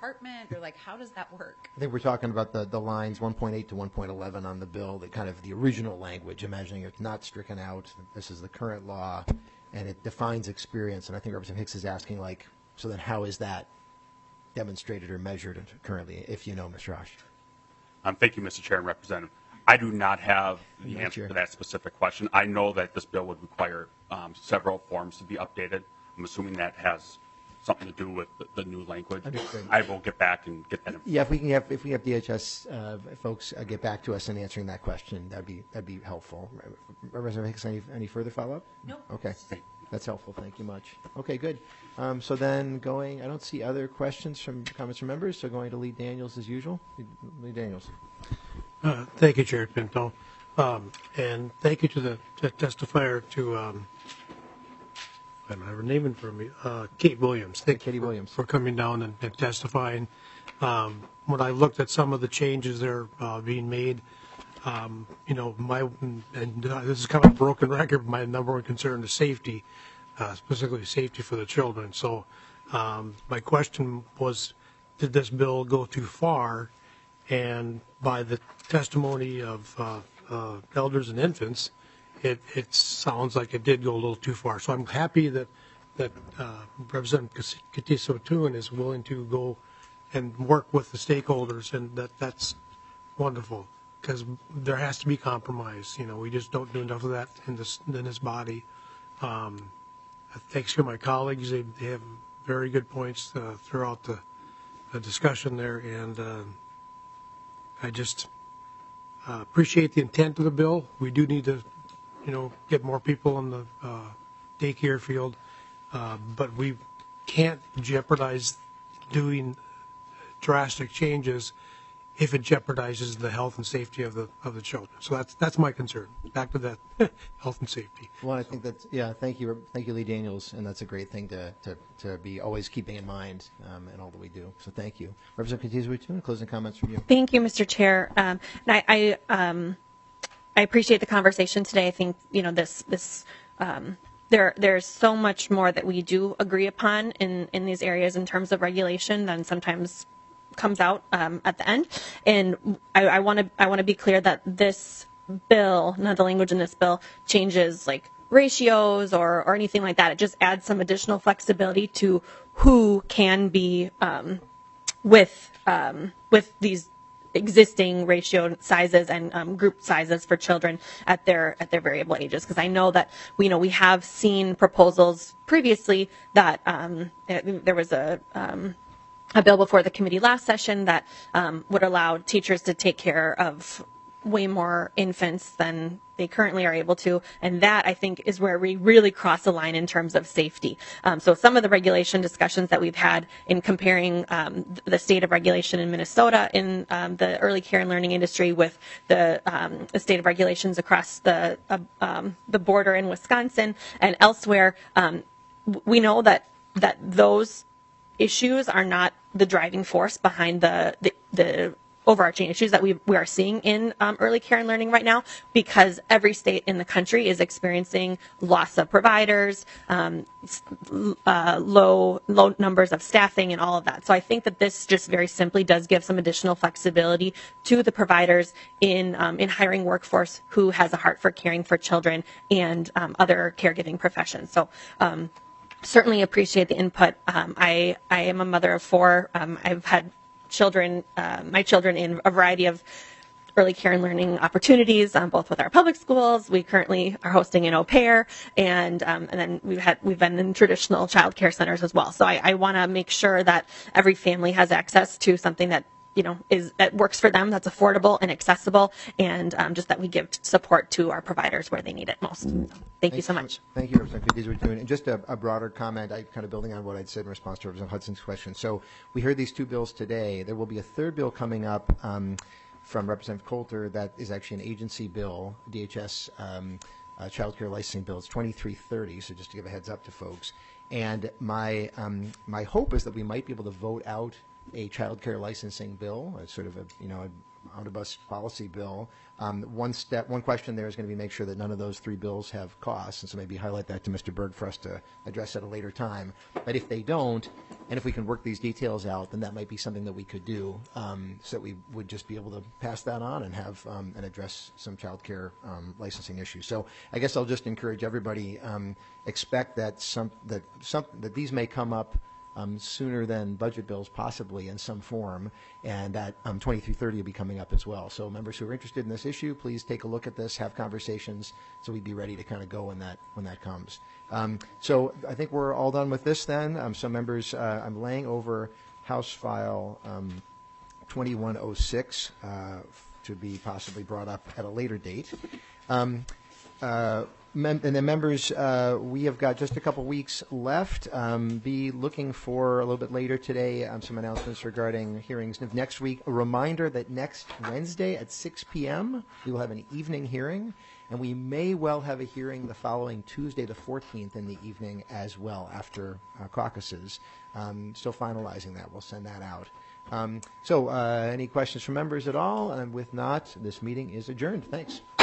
R: department, or like how does that work?
A: I think we're talking about the lines 1.8 to 1.11 on the bill, the kind of the original language, imagining it's not stricken out. This is the current law, and it defines experience. And I think Representative Hicks is asking, like, so then how is that demonstrated or measured currently, if you know, Mr. Osh?
O: Thank you, Mr. Chair and Representative. I do not have the answer to that specific question. I know that this bill would require several forms to be updated. I'm assuming that has something to do with the new language. I will get back and get that.
A: Yeah, if we have DHS folks get back to us in answering that question, that'd be helpful. Representative Hicks, any further follow up?
R: No.
A: Okay, that's helpful. Thank you much. Okay, good. So then I don't see other comments from members. So going to Lee Daniels as usual. Lee Daniels.
L: Thank you, Chair Pinto, and thank you to the testifier I don't have her name in front of me, Kate Williams. Thank
A: Katie Williams
L: for coming down and testifying. When I looked at some of the changes that are being made, this is kind of a broken record. My number one concern is safety, specifically safety for the children. So my question was, did this bill go too far? And by the testimony of elders and infants, it sounds like it did go a little too far. So I'm happy that Representative Katiso-Tun is willing to go and work with the stakeholders, and that's wonderful, because there has to be compromise. We just don't do enough of that in this body. Thanks to my colleagues. They have very good points throughout the discussion there, and I just appreciate the intent of the bill. We do need to get more people in the daycare field, but we can't jeopardize doing drastic changes if it jeopardizes the health and safety of the children. So that's my concern. Back to that health and safety.
A: Well, I think thank you, Lee Daniels, and that's a great thing to be always keeping in mind in all that we do. So thank you, Representative Katiso-Tun. Closing comments from you.
B: Thank you, Mr. Chair. And I appreciate the conversation today. I think there's so much more that we do agree upon in these areas in terms of regulation than sometimes comes out at the end. And I want to be clear that this bill, not the language in this bill, changes like ratios or anything like that. It just adds some additional flexibility to who can be with these existing ratio sizes and group sizes for children at their variable ages. Because I know that we have seen proposals previously that there was a bill before the committee last session that would allow teachers to take care of way more infants than they currently are able to, and that I think is where we really cross the line in terms of safety. So some of the regulation discussions that we've had in comparing the state of regulation in Minnesota in the early care and learning industry with the state of regulations across the border in Wisconsin and elsewhere, we know that those issues are not the driving force behind the overarching issues that we are seeing in early care and learning right now, because every state in the country is experiencing loss of providers, low numbers of staffing, and all of that. So I think that this just very simply does give some additional flexibility to the providers in hiring workforce who has a heart for caring for children and other caregiving professions. So certainly appreciate the input. I am a mother of 4. I've had my children in a variety of early care and learning opportunities, both with our public schools. We currently are hosting an au pair, and then we've been in traditional child care centers as well. So I want to make sure that every family has access to something that that works for them, that's affordable and accessible, and just that we give support to our providers where they need it most. Thank you so much.
A: Thank you, Representative Katiso-Tun. And just a broader comment, kind of building on what I'd said in response to Representative Hudson's question. So we heard these 2 bills today. There will be a 3rd bill coming up from Representative Coulter that is actually an agency bill, DHS child care licensing bill. It's 2330, so just to give a heads up to folks. And my hope is that we might be able to vote out a child care licensing bill, a sort of an omnibus policy bill. One question there is going to be make sure that none of those 3 bills have costs, and so maybe highlight that to Mr. Berg for us to address at a later time. But if they don't, And if we can work these details out, then that might be something that we could do, so that we would just be able to pass that on and have and address some child care licensing issues. So I guess I'll just encourage everybody, expect that that these may come up sooner than budget bills, possibly in some form, and that 2330 will be coming up as well. So members who are interested in this issue, please take a look at this, have conversations, so we'd be ready to kind of go when that comes. So I think we're all done with this then. So members, I'm laying over House File 2106 to be possibly brought up at a later date. And then members, we have got just a couple weeks left. Be looking for a little bit later today some announcements regarding hearings next week. A reminder that next Wednesday at 6 p.m. we will have an evening hearing, and we may well have a hearing the following Tuesday, the 14th, in the evening as well after caucuses. Still finalizing that. We'll send that out. So any questions from members at all? And with not, this meeting is adjourned. Thanks.